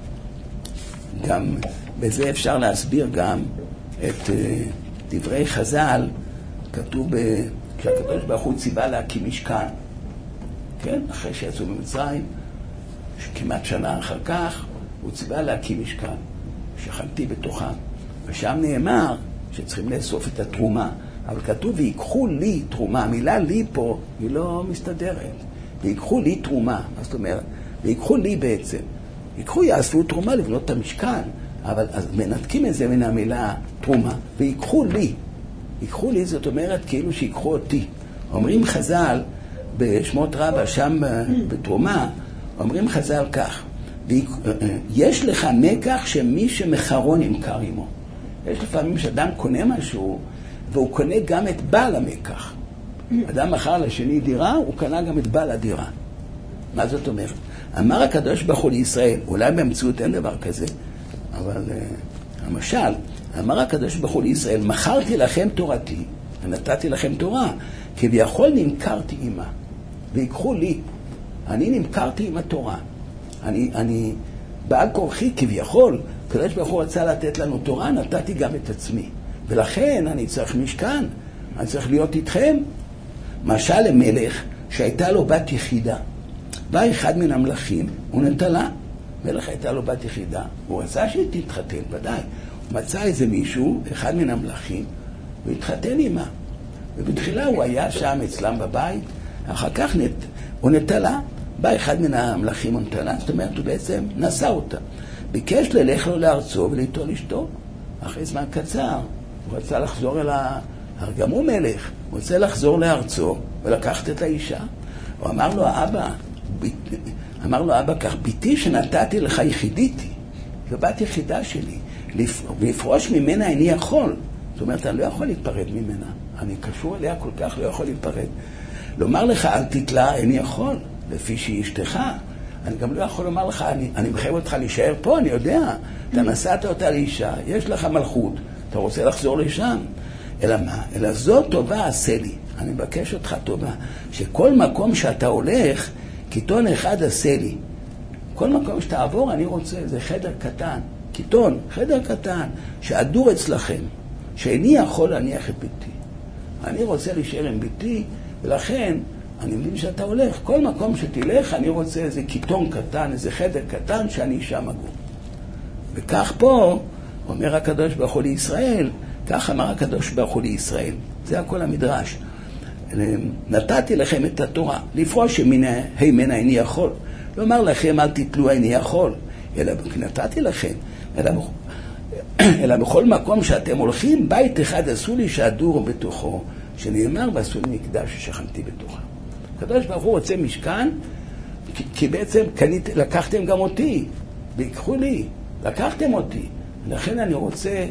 גם בזה אפשר להסביר גם את דברי חז"ל, כתוב כשהקדוש ברוך הוא ציווה להקים משכן, כן? אחרי שיצאו ממצרים, כמעט שנה אחר כך, הוא ציווה להקים משכן, שכנתי בתוכם. ושם נאמר שצריכים לאסוף את התרומה, אבל כתוב ויקחו לי תרומה. המילה לי פה היא לא מסתדרת. ויקחו לי תרומה, מה זאת אומרת? ויקחו לי בעצם. יקחו, יאספו תרומה לבנות את המשכן, אבל אז מנתקים את זה מן המילה תרומה. ויקחו לי. יקחו לי זאת אומרת כאילו שיקחו אותי. אומרים חז"ל בשמות רבה שם בתרומה, אומרים חז"ל כך, יש לך מקח שמי שמחרון ימכר עמו. יש לפעמים שאדם קונה משהו והוא קונה גם את בעל המקח. אדם מכר לשני דירה, הוא קנה גם את בעל הדירה. מה זאת אומרת? אמר הקדוש ברוך הוא לישראל, אולי במציאות אין דבר כזה, אבל למשל, אמר הקדוש ברוך הוא לישראל, מכרתי לכם תורתי, ונתתי לכם תורה, כביכול נמכרתי עמה, ויקחו לי, אני נמכרתי עם התורה. אני בעל כורחי כביכול, הקדוש ברוך הוא רצה לתת לנו תורה, נתתי גם את עצמי. ולכן אני צריך משכן, אני צריך להיות איתכם. משל למלך שהייתה לו בת יחידה. בא אחד מן המלכים, הוא נטלה. מלך הייתה לו בת יחידה, הוא רצה שהיא תתחתן, ודאי. הוא מצא איזה מישהו, אחד מן המלכים, והתחתן עימה. ובתחילה הוא היה שם אצלם בבית, אחר כך הוא נטלה. בא אחד מן המלכים ונטלה, זאת אומרת, הוא בעצם נשא אותה. ביקש ללך לו לארצו וליטול אשתו. אחרי זמן קצר, הוא רצה לחזור אל גם הוא מלך, הוא רוצה לחזור לארצו ולקחת את האישה. הוא אמר לו אבא כך, ביתי שנתתי לך יחידיתי, זו בת יחידה שלי, לפרוש ממנה איני יכול. זאת אומרת, אני לא יכול להתפרד ממנה, אני קשור אליה כל כך, לא יכול להתפרד. לומר לך אל תתלה, איני יכול, לפי שהיא אשתך. אני גם לא יכול לומר לך, אני מחייב אותך להישאר פה, אני יודע, אתה נשאת אותה לאישה, יש לך מלכות, אתה רוצה לחזור לשם. אלא מה? אלא זאת טובה עשה לי. אני מבקש אותך טובה, שכל מקום שאתה הולך, קיטון אחד עשה לי. כל מקום שתעבור אני רוצה, זה חדר קטן, קיטון, חדר קטן, שאדור אצלכם, שאיני יכול להניח את ביתי. אני רוצה להישאר עם ביתי, ולכן אני מבין שאתה הולך, כל מקום שתלך אני רוצה איזה קיטון קטן, איזה חדר קטן שאני שם אגור. וכך פה אומר הקדוש ברוך הוא לישראל, כך אמר הקדוש ברוך הוא לישראל, זה הכל המדרש. נתתי לכם את התורה, לפרוש ממנה איני יכול. לומר לכם אל תתלו איני יכול, אלא נתתי לכם, אלא בכל מקום שאתם הולכים, בית אחד עשו לי שאדור בתוכו, שנאמר ועשו לי מקדש ששכנתי בתוכה. הקדוש ברוך הוא רוצה משכן, כי בעצם לקחתם גם אותי, ויקחו לי, לקחתם אותי. לכן אני רוצה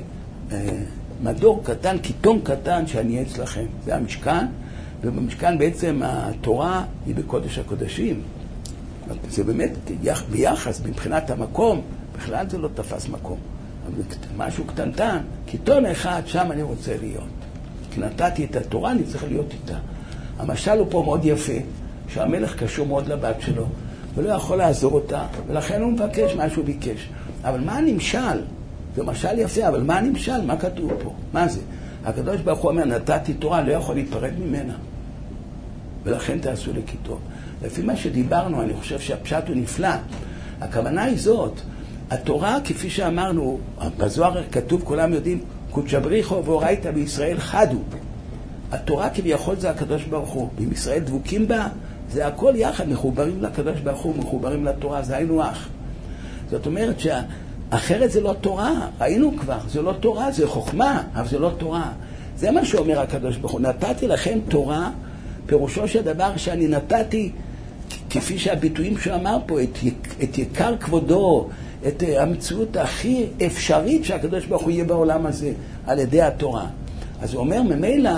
מדור קטן, קיטון קטן שאני אהיה אצלכם. זה המשכן, ובמשכן בעצם התורה היא בקודש הקודשים. זה באמת ביחס, מבחינת המקום, בכלל זה לא תפס מקום. אבל משהו קטנטן, קיטון אחד, שם אני רוצה להיות. כי נתתי את התורה, אני צריך להיות איתה. המשל הוא פה מאוד יפה, שהמלך קשור מאוד לבת שלו, ולא יכול לעזור אותה, ולכן הוא מבקש מה שהוא ביקש. אבל מה הנמשל? זה משל יפה, אבל מה הנמשל? מה כתוב פה? מה זה? הקדוש ברוך הוא אומר, נתתי תורה, לא יכול להיפרד ממנה. ולכן תעשו לכיתות. לפי מה שדיברנו, אני חושב שהפשט הוא נפלא. הכוונה היא זאת, התורה, כפי שאמרנו, בזוהר כתוב, כולם יודעים, קודש בריחו ואורייתא בישראל חדו. התורה כביכול זה הקדוש ברוך הוא. אם ישראל דבוקים בה, זה הכל יחד, מחוברים לקדוש ברוך הוא, מחוברים לתורה, זה היינו אח. זאת אומרת שאחרת זה לא תורה, ראינו כבר, זה לא תורה, זה חוכמה, אבל זה לא תורה. זה מה שאומר הקדוש ברוך הוא, נתתי לכם תורה, פירושו של דבר שאני נתתי, כפי שהביטויים שאמר פה, את יקר כבודו, את המציאות הכי אפשרית שהקדוש ברוך הוא יהיה בעולם הזה, על ידי התורה. אז הוא אומר, ממילא,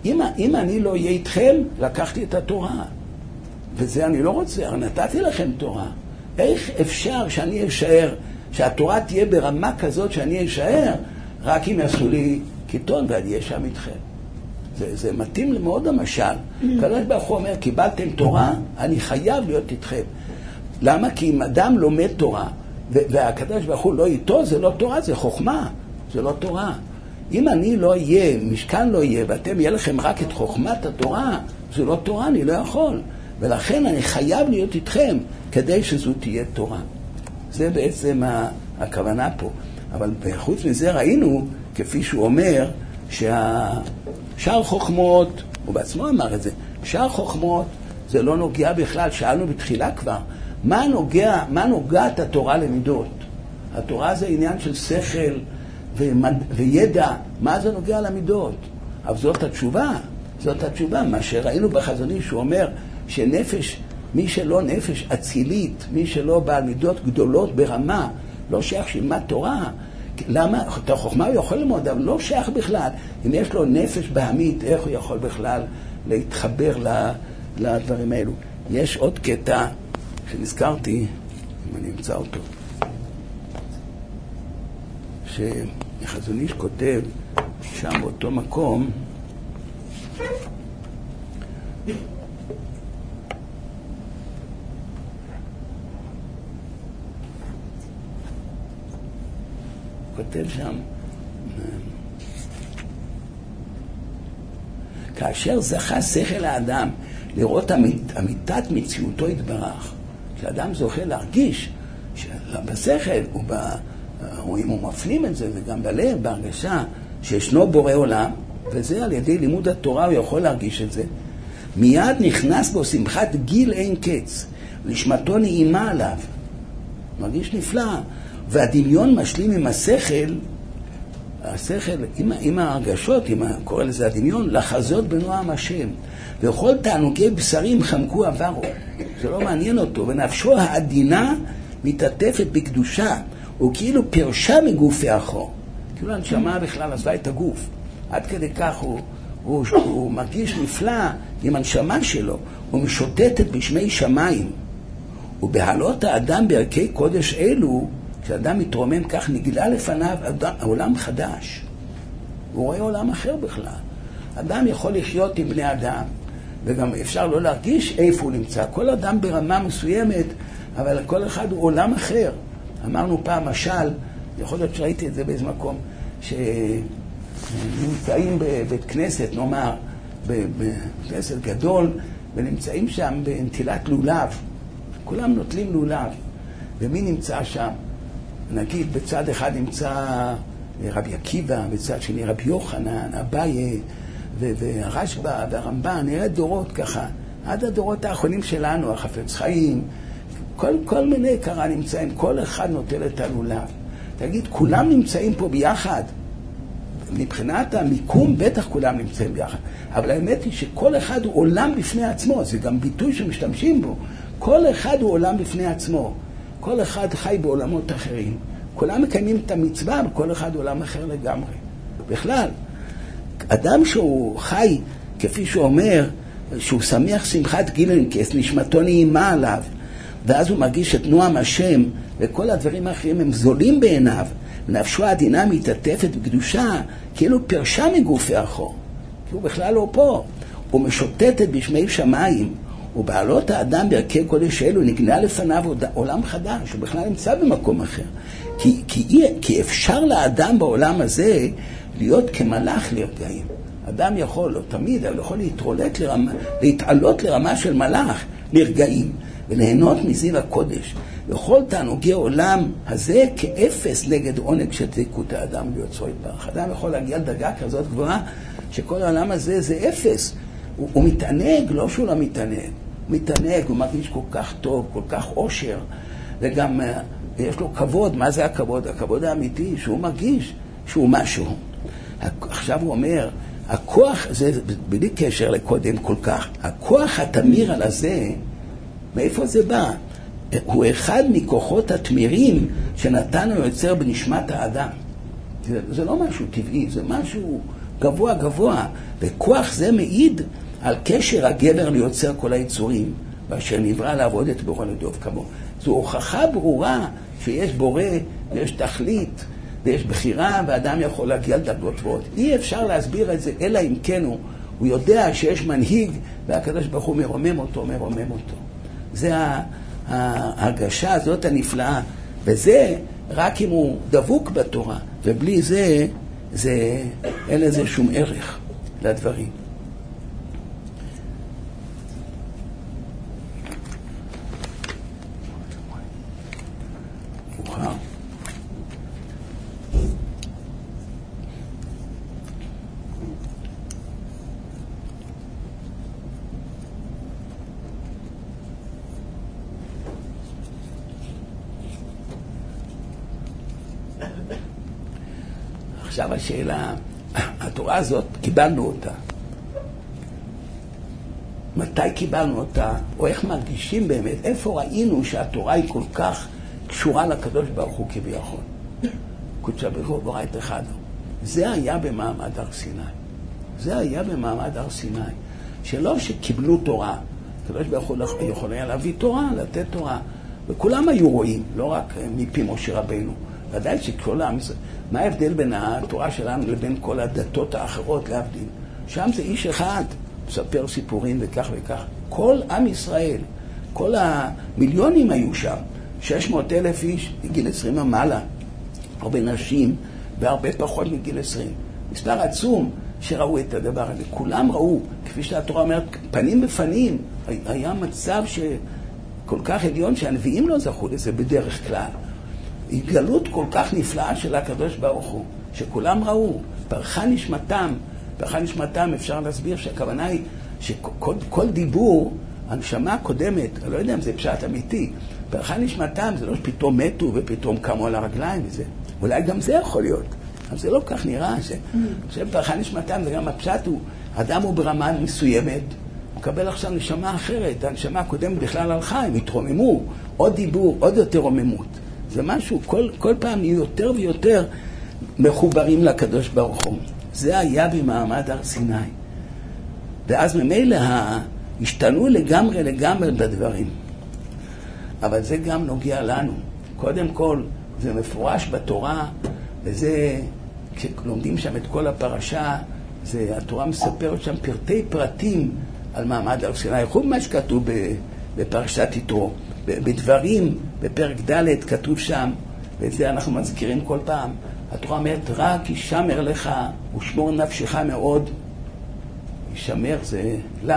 אם אני לא אהיה איתכם, לקחתי את התורה. וזה אני לא רוצה, נתתי לכם תורה. איך אפשר שאני אשאר, שהתורה תהיה ברמה כזאת שאני אשאר, רק אם יעשו לי קיטון ואני אהיה שם איתכם. זה מתאים מאוד המשל. הקדוש ברוך הוא אומר, קיבלתם תורה, אני חייב להיות איתכם. למה? כי אם אדם לומד תורה, והקדוש ברוך הוא לא איתו, זה לא תורה, זה חוכמה, זה לא תורה. אם אני לא אהיה, משכן לא יהיה, ואתם יהיה לכם רק את חוכמת התורה, זה לא תורה, אני לא יכול. ולכן אני חייב להיות איתכם, כדי שזו תהיה תורה. זה בעצם הכוונה פה. אבל חוץ מזה ראינו, כפי שהוא אומר, שהשאר חוכמות, הוא בעצמו אמר את זה, שאר חוכמות זה לא נוגע בכלל, שאלנו בתחילה כבר, מה נוגעת התורה למידות? התורה זה עניין של שכל וידע, מה זה נוגע למידות? אבל זאת התשובה, מה שראינו בחזון איש, שהוא אומר שנפש, מי שלא נפש אצילית, מי שלא בעל מידות גדולות ברמה, לא שייך שילמד תורה. למה? את החוכמה הוא יכול ללמוד, אבל לא שייך בכלל. אם יש לו נפש בהמית, איך הוא יכול בכלל להתחבר לדברים האלו? יש עוד קטע שנזכרתי, אם אני אמצא אותו, שחזון איש כותב שם באותו מקום, כותב שם, כאשר זכה שכל האדם לראות אמיתת מציאותו יתברך, כשאדם זוכה להרגיש בשכל, או אם הוא מפנים את זה, וגם בלב, בהרגשה, שישנו בורא עולם, וזה על ידי לימוד התורה הוא יכול להרגיש את זה, מיד נכנס בו שמחת גיל אין קץ, נשמתו נעימה עליו, מרגיש נפלא, והדמיון משלים עם השכל עם ההרגשות, קורא לזה הדמיון, לחזות בנועם השם, וכל תענוגי בשרים חמקו עברו, זה לא מעניין אותו, ונפשו העדינה מתעטפת בקדושה, הוא כאילו פרשה מגוף האחור, כאילו הנשמה בכלל עזבה את הגוף, עד כדי כך הוא מרגיש נפלא עם הנשמה שלו, הוא משוטטת בשמי שמיים, ובהעלות האדם בערכי קודש אלו, כשאדם מתרומם כך נגלה לפניו העולם חדש, הוא רואה עולם אחר בכלל. אדם יכול לחיות עם בני אדם, וגם אפשר לא להרגיש איפה הוא נמצא, כל אדם ברמה מסוימת, אבל כל אחד הוא עולם אחר. אמרנו פעם משל, יכול להיות שראיתי את זה באיזה מקום, שנמצאים בבית כנסת, נאמר, בבית כנסת גדול, ונמצאים שם בנטילת לולב, כולם נוטלים לולב, ומי נמצא שם? נגיד בצד אחד נמצא רבי עקיבא, בצד שני רבי יוחנן, אביי והרשב"א והרמב"ן, נראה דורות ככה, עד הדורות האחרונים שלנו, החפץ חיים, כל מיני קרא נמצאים, כל אחד נוטל את הלולב. תגיד, כולם נמצאים פה ביחד? מבחינת המיקום בטח כולם נמצאים ביחד, אבל האמת היא שכל אחד הוא עולם בפני עצמו, זה גם ביטוי שמשתמשים בו, כל אחד הוא עולם בפני עצמו, כל אחד חי בעולמות אחרים, כולם מקיימים את המצווה, אבל כל אחד הוא עולם אחר לגמרי. בכלל, אדם שהוא חי, כפי שהוא אומר, שהוא שמח שמחת גיל אין קץ, נשמתו נעימה עליו, ואז הוא מרגיש את נועם השם, וכל הדברים האחרים הם זולים בעיניו, ונפשו העדינה מתעטפת בקדושה, כאילו פרשה מגוף האחור, כי הוא בכלל לא פה, הוא משוטטת בשמי שמיים, ובעלות האדם בערכי קודש אלו נגלה לפניו עולם חדש, הוא בכלל נמצא במקום אחר. כי אפשר לאדם בעולם הזה להיות כמלאך לרגעים. אדם יכול, לא תמיד, אבל יכול להתעלות לרמה של מלאך לרגעים, וליהנות מזיו הקודש. וכל תענוגי העולם הזה כאפס נגד עונג של דבקות האדם ליוצרו יתברך. אדם יכול להגיע לדרגה כזאת גבוהה, שכל העולם הזה זה אפס. הוא מתענג, לא שהוא לא מתענג. הוא מתענג, הוא מרגיש כל כך טוב, כל כך עושר, וגם יש לו כבוד. מה זה הכבוד? הכבוד האמיתי, שהוא מרגיש שהוא משהו. עכשיו הוא אומר, הכוח, זה בלי קשר לקודם כל כך, הכוח התמיר על הזה, מאיפה זה בא? הוא אחד מכוחות התמירים שנתן היוצר בנשמת האדם. זה לא משהו טבעי, זה משהו גבוה גבוה, וכוח זה מעיד על קשר הגבר ליוצר כל היצורים, ואשר נברא לעבוד את בורא לדוב כמוהו. זו הוכחה ברורה שיש בורא ויש תכלית ויש בחירה, ואדם יכול להגיע לדרגות גבוהות. אי אפשר להסביר את זה, אלא אם כן הוא יודע שיש מנהיג, והקדוש ברוך הוא מרומם אותו. זה ההרגשה הזאת הנפלאה, וזה רק אם הוא דבוק בתורה, ובלי זה, אין לזה שום ערך לדברים. עכשיו השאלה, התורה הזאת, קיבלנו אותה. מתי קיבלנו אותה? או איך מרגישים באמת? איפה ראינו שהתורה היא כל כך קשורה לקדוש ברוך הוא כביכול? קודש ברוך הוא ברא את אחד. זה היה במעמד הר סיני. שלא שקיבלו תורה. הקדוש ברוך הוא יכול היה להביא תורה, לתת תורה. וכולם היו רואים, לא רק מפי משה רבינו. ודאי שכל העם ישראל. מה ההבדל בין התורה שלנו לבין כל הדתות האחרות להבדיל? שם זה איש אחד, מספר סיפורים וכך וכך. כל עם ישראל, כל המיליונים היו שם, 600,000 איש מגיל 20 ומעלה, הרבה נשים והרבה פחות מגיל 20. מספר עצום שראו את הדבר הזה. כולם ראו, כפי שהתורה אומרת, פנים בפנים. היה מצב שכל כך עליון שהנביאים לא זכו לזה בדרך כלל. התגלות כל כך נפלאה של הקדוש ברוך הוא, שכולם ראו, פרחה נשמתם, אפשר להסביר שהכוונה היא שכל דיבור, הנשמה הקודמת, אני לא יודע אם זה פשט אמיתי, פרחה נשמתם, זה לא שפתאום מתו ופתאום קמו על הרגליים וזה, אולי גם זה יכול להיות, אבל זה לא כך נראה, שפרחה נשמתם, זה גם הפשט הוא, אדם הוא ברמה מסוימת, הוא מקבל עכשיו נשמה אחרת, הנשמה הקודמת בכלל הלכה, הם התרוממו, עוד דיבור, עוד יותר רוממות. זה משהו, כל פעם נהיו יותר ויותר מחוברים לקדוש ברוך הוא. זה היה במעמד הר סיני. ואז ממילא השתנו לגמרי בדברים. אבל זה גם נוגע לנו. קודם כל, זה מפורש בתורה, וזה, כשלומדים שם את כל הפרשה, התורה מספרת שם פרטי פרטים על מעמד הר סיני. חוץ מה שכתוב בפרשת יתרו. בדברים, בפרק ד' כתוב שם, ואת זה אנחנו מזכירים כל פעם, התורה אומרת, רק ישמר לך ושמור נפשך מאוד. ישמר זה לאו,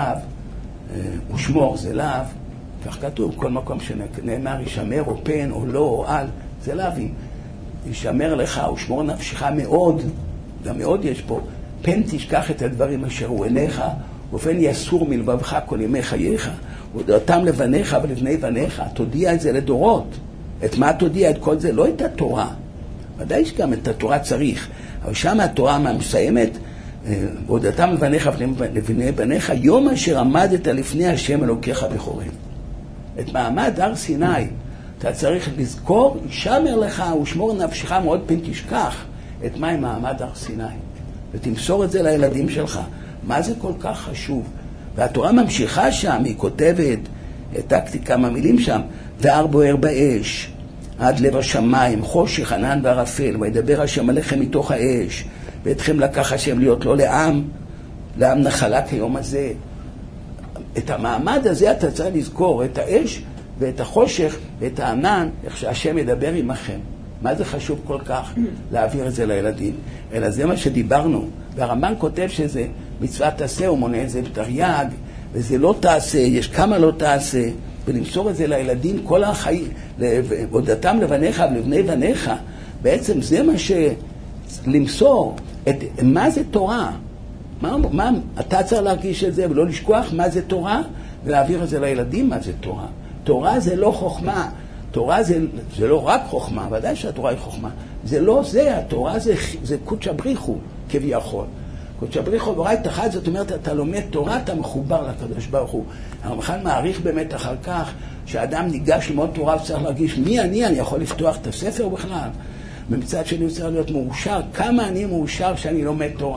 ושמור זה לאו, כך כתוב, כל מקום שנאמר ישמר או פן או לא או על, זה לאווים. ישמר לך ושמור נפשך מאוד, גם מאוד יש פה, פן תשכח את הדברים אשר הוא אליך, ופן יסור מלבבך כל ימי חייך, ודעתם לבניך ולבני בניך, תודיע את זה לדורות. את מה תודיע? את כל זה, לא את התורה. ודאי שגם את התורה צריך, אבל שם התורה מסיימת, ודעתם לבניך ולבני בניך, יום אשר עמדת לפני השם אלוקיך בחורב. את מעמד הר סיני, אתה צריך לזכור, ישמר לך ושמור נפשך מאוד פן תשכח את מה עם מעמד הר סיני. ותמסור את זה לילדים שלך. מה זה כל כך חשוב? והתורה ממשיכה שם, היא כותבת כמה מילים שם, והר בוער באש, עד לב השמיים, חושך, ענן וערפל, וידבר השם עליכם מתוך האש, ואתכם לקח השם להיות לו לעם נחלה כיום הזה. את המעמד הזה אתה צריך לזכור, את האש ואת החושך ואת הענן, איך שהשם ידבר עמכם. מה זה חשוב כל כך להעביר את זה לילדים? אלא זה מה שדיברנו. והרמב"ן כותב שזה מצוות תעשה, הוא מונה את זה בתרי"ג, וזה לא תעשה, יש כמה לא תעשה, ולמסור את זה לילדים כל החיים, ודעתם לבניך ולבני בניך, בעצם זה מה שלמסור, מה זה תורה? אתה צריך להרגיש את זה ולא לשכוח מה זה תורה, ולהעביר את זה לילדים מה זה תורה. תורה זה לא חוכמה, תורה זה לא רק חוכמה, ודאי שהתורה היא חוכמה, זה לא זה, התורה זה קודש בריך הוא כביכול. קודש בריך הוא ברא את אחד, זאת אומרת, אתה לומד תורה, אתה מחובר לקדוש ברוך הוא. הרמח"ל מעריך באמת אחר כך, שהאדם ניגש ללמוד תורה וצריך להרגיש, מי אני יכול לפתוח את הספר בכלל? במצד שני הוא צריך להיות מאושר, כמה אני מאושר שאני לומד תורה.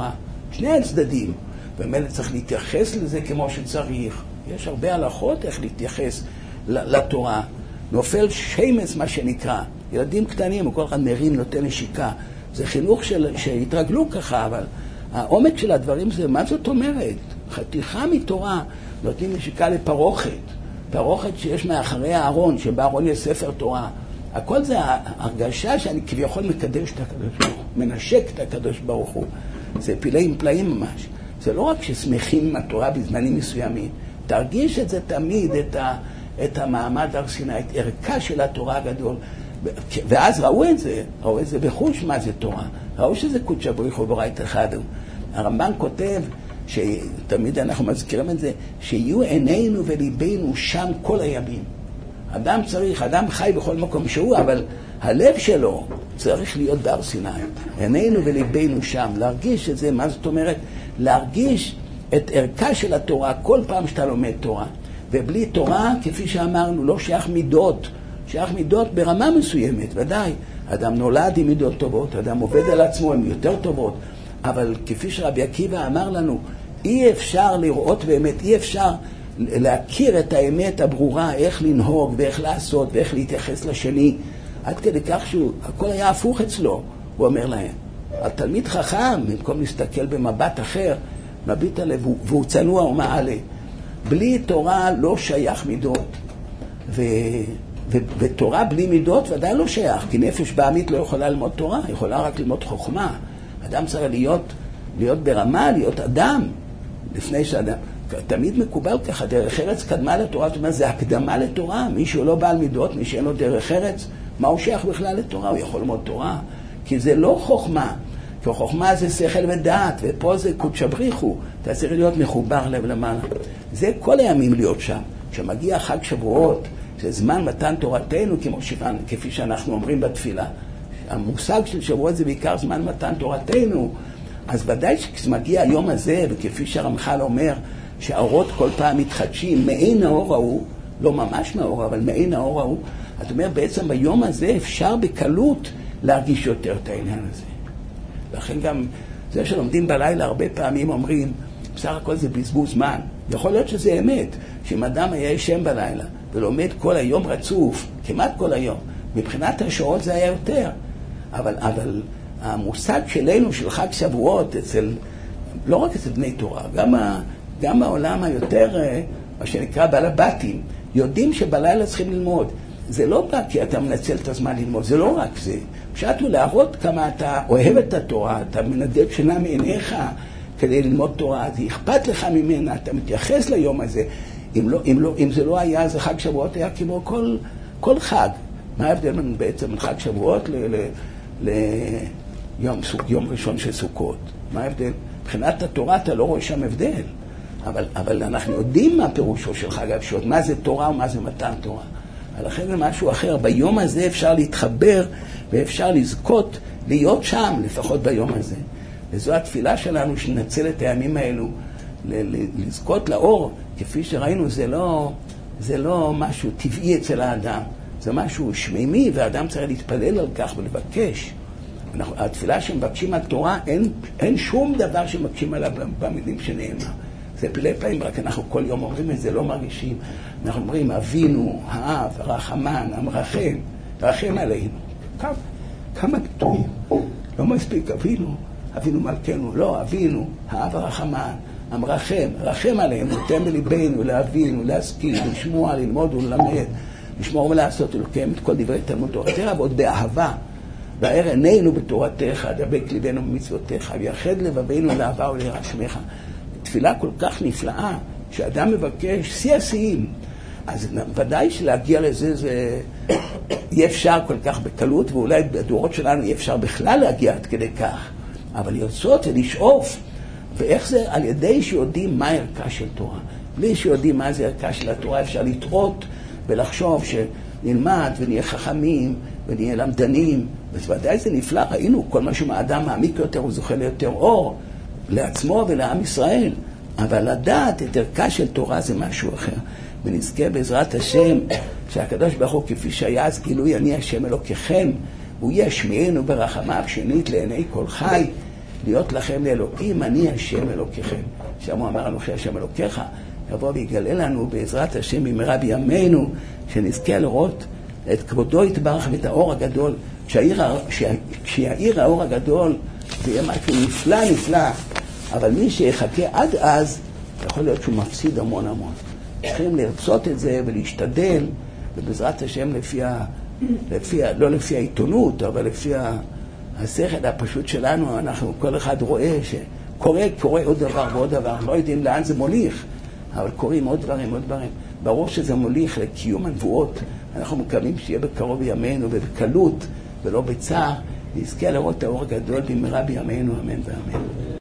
שני הצדדים. ומילא צריך להתייחס לזה כמו שצריך. יש הרבה הלכות איך להתייחס לתורה. נופל שמץ מה שנקרא. ילדים קטנים, וכל אחד מרים נותן נשיקה. זה חינוך שהתרגלו ככה, אבל העומק של הדברים זה, מה זאת אומרת? חתיכה מתורה, נותנים נשיקה לפרוכת. פרוכת שיש מאחורי הארון, שבארון יש ספר תורה. הכל זה ההרגשה שאני כביכול מקדש את הקדוש ברוך הוא, מנשק את הקדוש ברוך הוא. זה פלאים פלאים ממש. זה לא רק ששמחים עם התורה בזמנים מסוימים. תרגיש את זה תמיד, את המעמד הר סיני, את ערכה של התורה הגדול. ואז ראו את זה בחוש מה זה תורה. ראו שזה קודש בריך הוא ברית אחד. הרמב"ן כותב, שתמיד אנחנו מזכירים את זה, שיהיו עינינו וליבנו שם כל הימים. אדם חי בכל מקום שהוא, אבל הלב שלו צריך להיות בהר סיני. עינינו וליבנו שם, להרגיש את זה, מה זאת אומרת? להרגיש את ערכה של התורה כל פעם שאתה לומד תורה. ובלי תורה, כפי שאמרנו, לא שייך מידות. שייך מידות ברמה מסוימת, ודאי. אדם נולד עם מידות טובות, אדם עובד על עצמו עם יותר טובות. אבל כפי שרבי עקיבא אמר לנו, אי אפשר לראות באמת, אי אפשר להכיר את האמת הברורה, איך לנהוג ואיך לעשות ואיך להתייחס לשני, עד כדי כך שהכל היה הפוך אצלו, הוא אומר להם. התלמיד חכם, במקום להסתכל במבט אחר, מביט עליו, והוא צנוע ומעלה. בלי תורה לא שייך מידות, ותורה בלי מידות ודאי לא שייך, כי נפש בעמית לא יכולה ללמוד תורה, יכולה רק ללמוד חוכמה. אדם צריך להיות ברמה, להיות אדם, לפני שאדם, תמיד מקובל ככה, דרך ארץ קדמה לתורה, זאת אומרת, זה הקדמה לתורה, מישהו לא בעל מידות, מי שאין לו דרך ארץ, מה הוא שייך בכלל לתורה? הוא יכול ללמוד תורה, כי זה לא חוכמה, כי חוכמה זה שכל ודעת, ופה זה קודש בריך הוא, אתה צריך להיות מחובר לב למעלה. זה כל הימים להיות שם, כשמגיע חג שבועות, זה זמן מתן תורתנו, כפי שאנחנו אומרים בתפילה. המושג של שבועות זה בעיקר זמן מתן תורתנו, אז ודאי כשמגיע היום הזה, וכפי שהרמח"ל אומר, שהאורות כל פעם מתחדשים, מעין האור ההוא, לא ממש מהאור, אבל מעין האור ההוא, זאת אומרת, בעצם ביום הזה אפשר בקלות להרגיש יותר את העניין הזה. לכן גם זה שלומדים בלילה, הרבה פעמים אומרים, בסך הכל זה בזבוז זמן. יכול להיות שזה אמת, שאם אדם היה ישן בלילה, ולומד כל היום רצוף, כמעט כל היום, מבחינת השעות זה היה יותר. אבל המושג שלנו, של חג שבועות, לא רק אצל בני תורה, גם העולם היותר, מה שנקרא בעל הבתים, יודעים שבלילה צריכים ללמוד. זה לא בא כי אתה מנצל את הזמן ללמוד, זה לא רק זה. פשוט הוא להראות כמה אתה אוהב את התורה, אתה מנדב שינה מעיניך כדי ללמוד תורה, זה אכפת לך ממנה, אתה מתייחס ליום הזה. אם זה לא היה, אז חג שבועות היה כמו כל חג. מה ההבדל בעצם בין חג שבועות ליום ראשון של סוכות? מה ההבדל? מבחינת התורה אתה לא רואה שם הבדל. אבל אנחנו יודעים מה פירושו של חג השבועות, מה זה תורה ומה זה מתן תורה. לכן זה משהו אחר. ביום הזה אפשר להתחבר ואפשר לזכות להיות שם, לפחות ביום הזה. וזו התפילה שלנו, שננצל את הימים האלו, לזכות לאור. כפי שראינו, זה לא משהו טבעי אצל האדם. זה משהו שמימי, והאדם צריך להתפלל על כך ולבקש. התפילה שמבקשים על תורה, אין שום דבר שמבקשים עליו במילים שנאמר. זה פלא פלאים, רק אנחנו כל יום אומרים את זה, לא מרגישים. אנחנו אומרים, אבינו, האב, הרחמן, המרחם, רחם עלינו. כמה ביטויים. לא מספיק אבינו מלכנו, לא, אבינו, האב, הרחמן, המרחם, רחם עלינו, תן בליבנו, להבינו, להשכיל, לשמוע, ללמוד וללמד, לשמור ולעשות ולקיים את כל דברי תלמוד תורתך, ועוד באהבה. והאר עינינו בתורתך, דבק ליבנו במצוותיך, ויחד לבבינו לאהבה וליראת שמך. תפילה כל כך נפלאה, שאדם מבקש שיא השיאים. אז ודאי שלהגיע לזה זה אי אפשר כל כך בקלות, ואולי בדורות שלנו אי אפשר בכלל להגיע עד כדי כך. אבל לרצות ולשאוף, ואיך זה? על ידי שיודעים מה ערכה של תורה. בלי שיודעים מה זה ערכה של התורה, אפשר לטעות ולחשוב שנלמד ונהיה חכמים ונהיה למדנים. וודאי זה נפלא, ראינו, כל מה שהאדם מעמיק יותר הוא זוכה ליותר אור, לעצמו ולעם ישראל. אבל לדעת את ערכה של תורה זה משהו אחר. ונזכה בעזרת השם שהקדוש ברוך הוא, כפי שהיה אז גילוי אני השם אלוקיכם, הוא ישמיענו ברחמיו שנית לעיני כל חי, להיות לכם לאלוקים, אני השם אלוקיכם. שם הוא אמר אנוכי השם אלוקיך, יבוא ויגלה לנו בעזרת השם במהרה בימינו, שנזכה לראות את כבודו יתברך ואת האור הגדול. כשיעיר האור הגדול, זה יהיה משהו נפלא נפלא, אבל מי שיחכה עד אז, יכול להיות שהוא מפסיד המון המון. צריכים לרצות את זה ולהשתדל, ובעזרת השם לא לפי העיתונות, אבל לפי השכל הפשוט שלנו, אנחנו כל אחד רואה שקורה עוד דבר ועוד דבר, לא יודעים לאן זה מוליך, אבל קוראים עוד דברים, עוד דברים. ברור שזה מוליך לקיום הנבואות, אנחנו מקווים שיהיה בקרוב ימינו ובקלות ולא בצער, נזכה לראות את האור הגדול במהרה בימינו, אמן ואמן.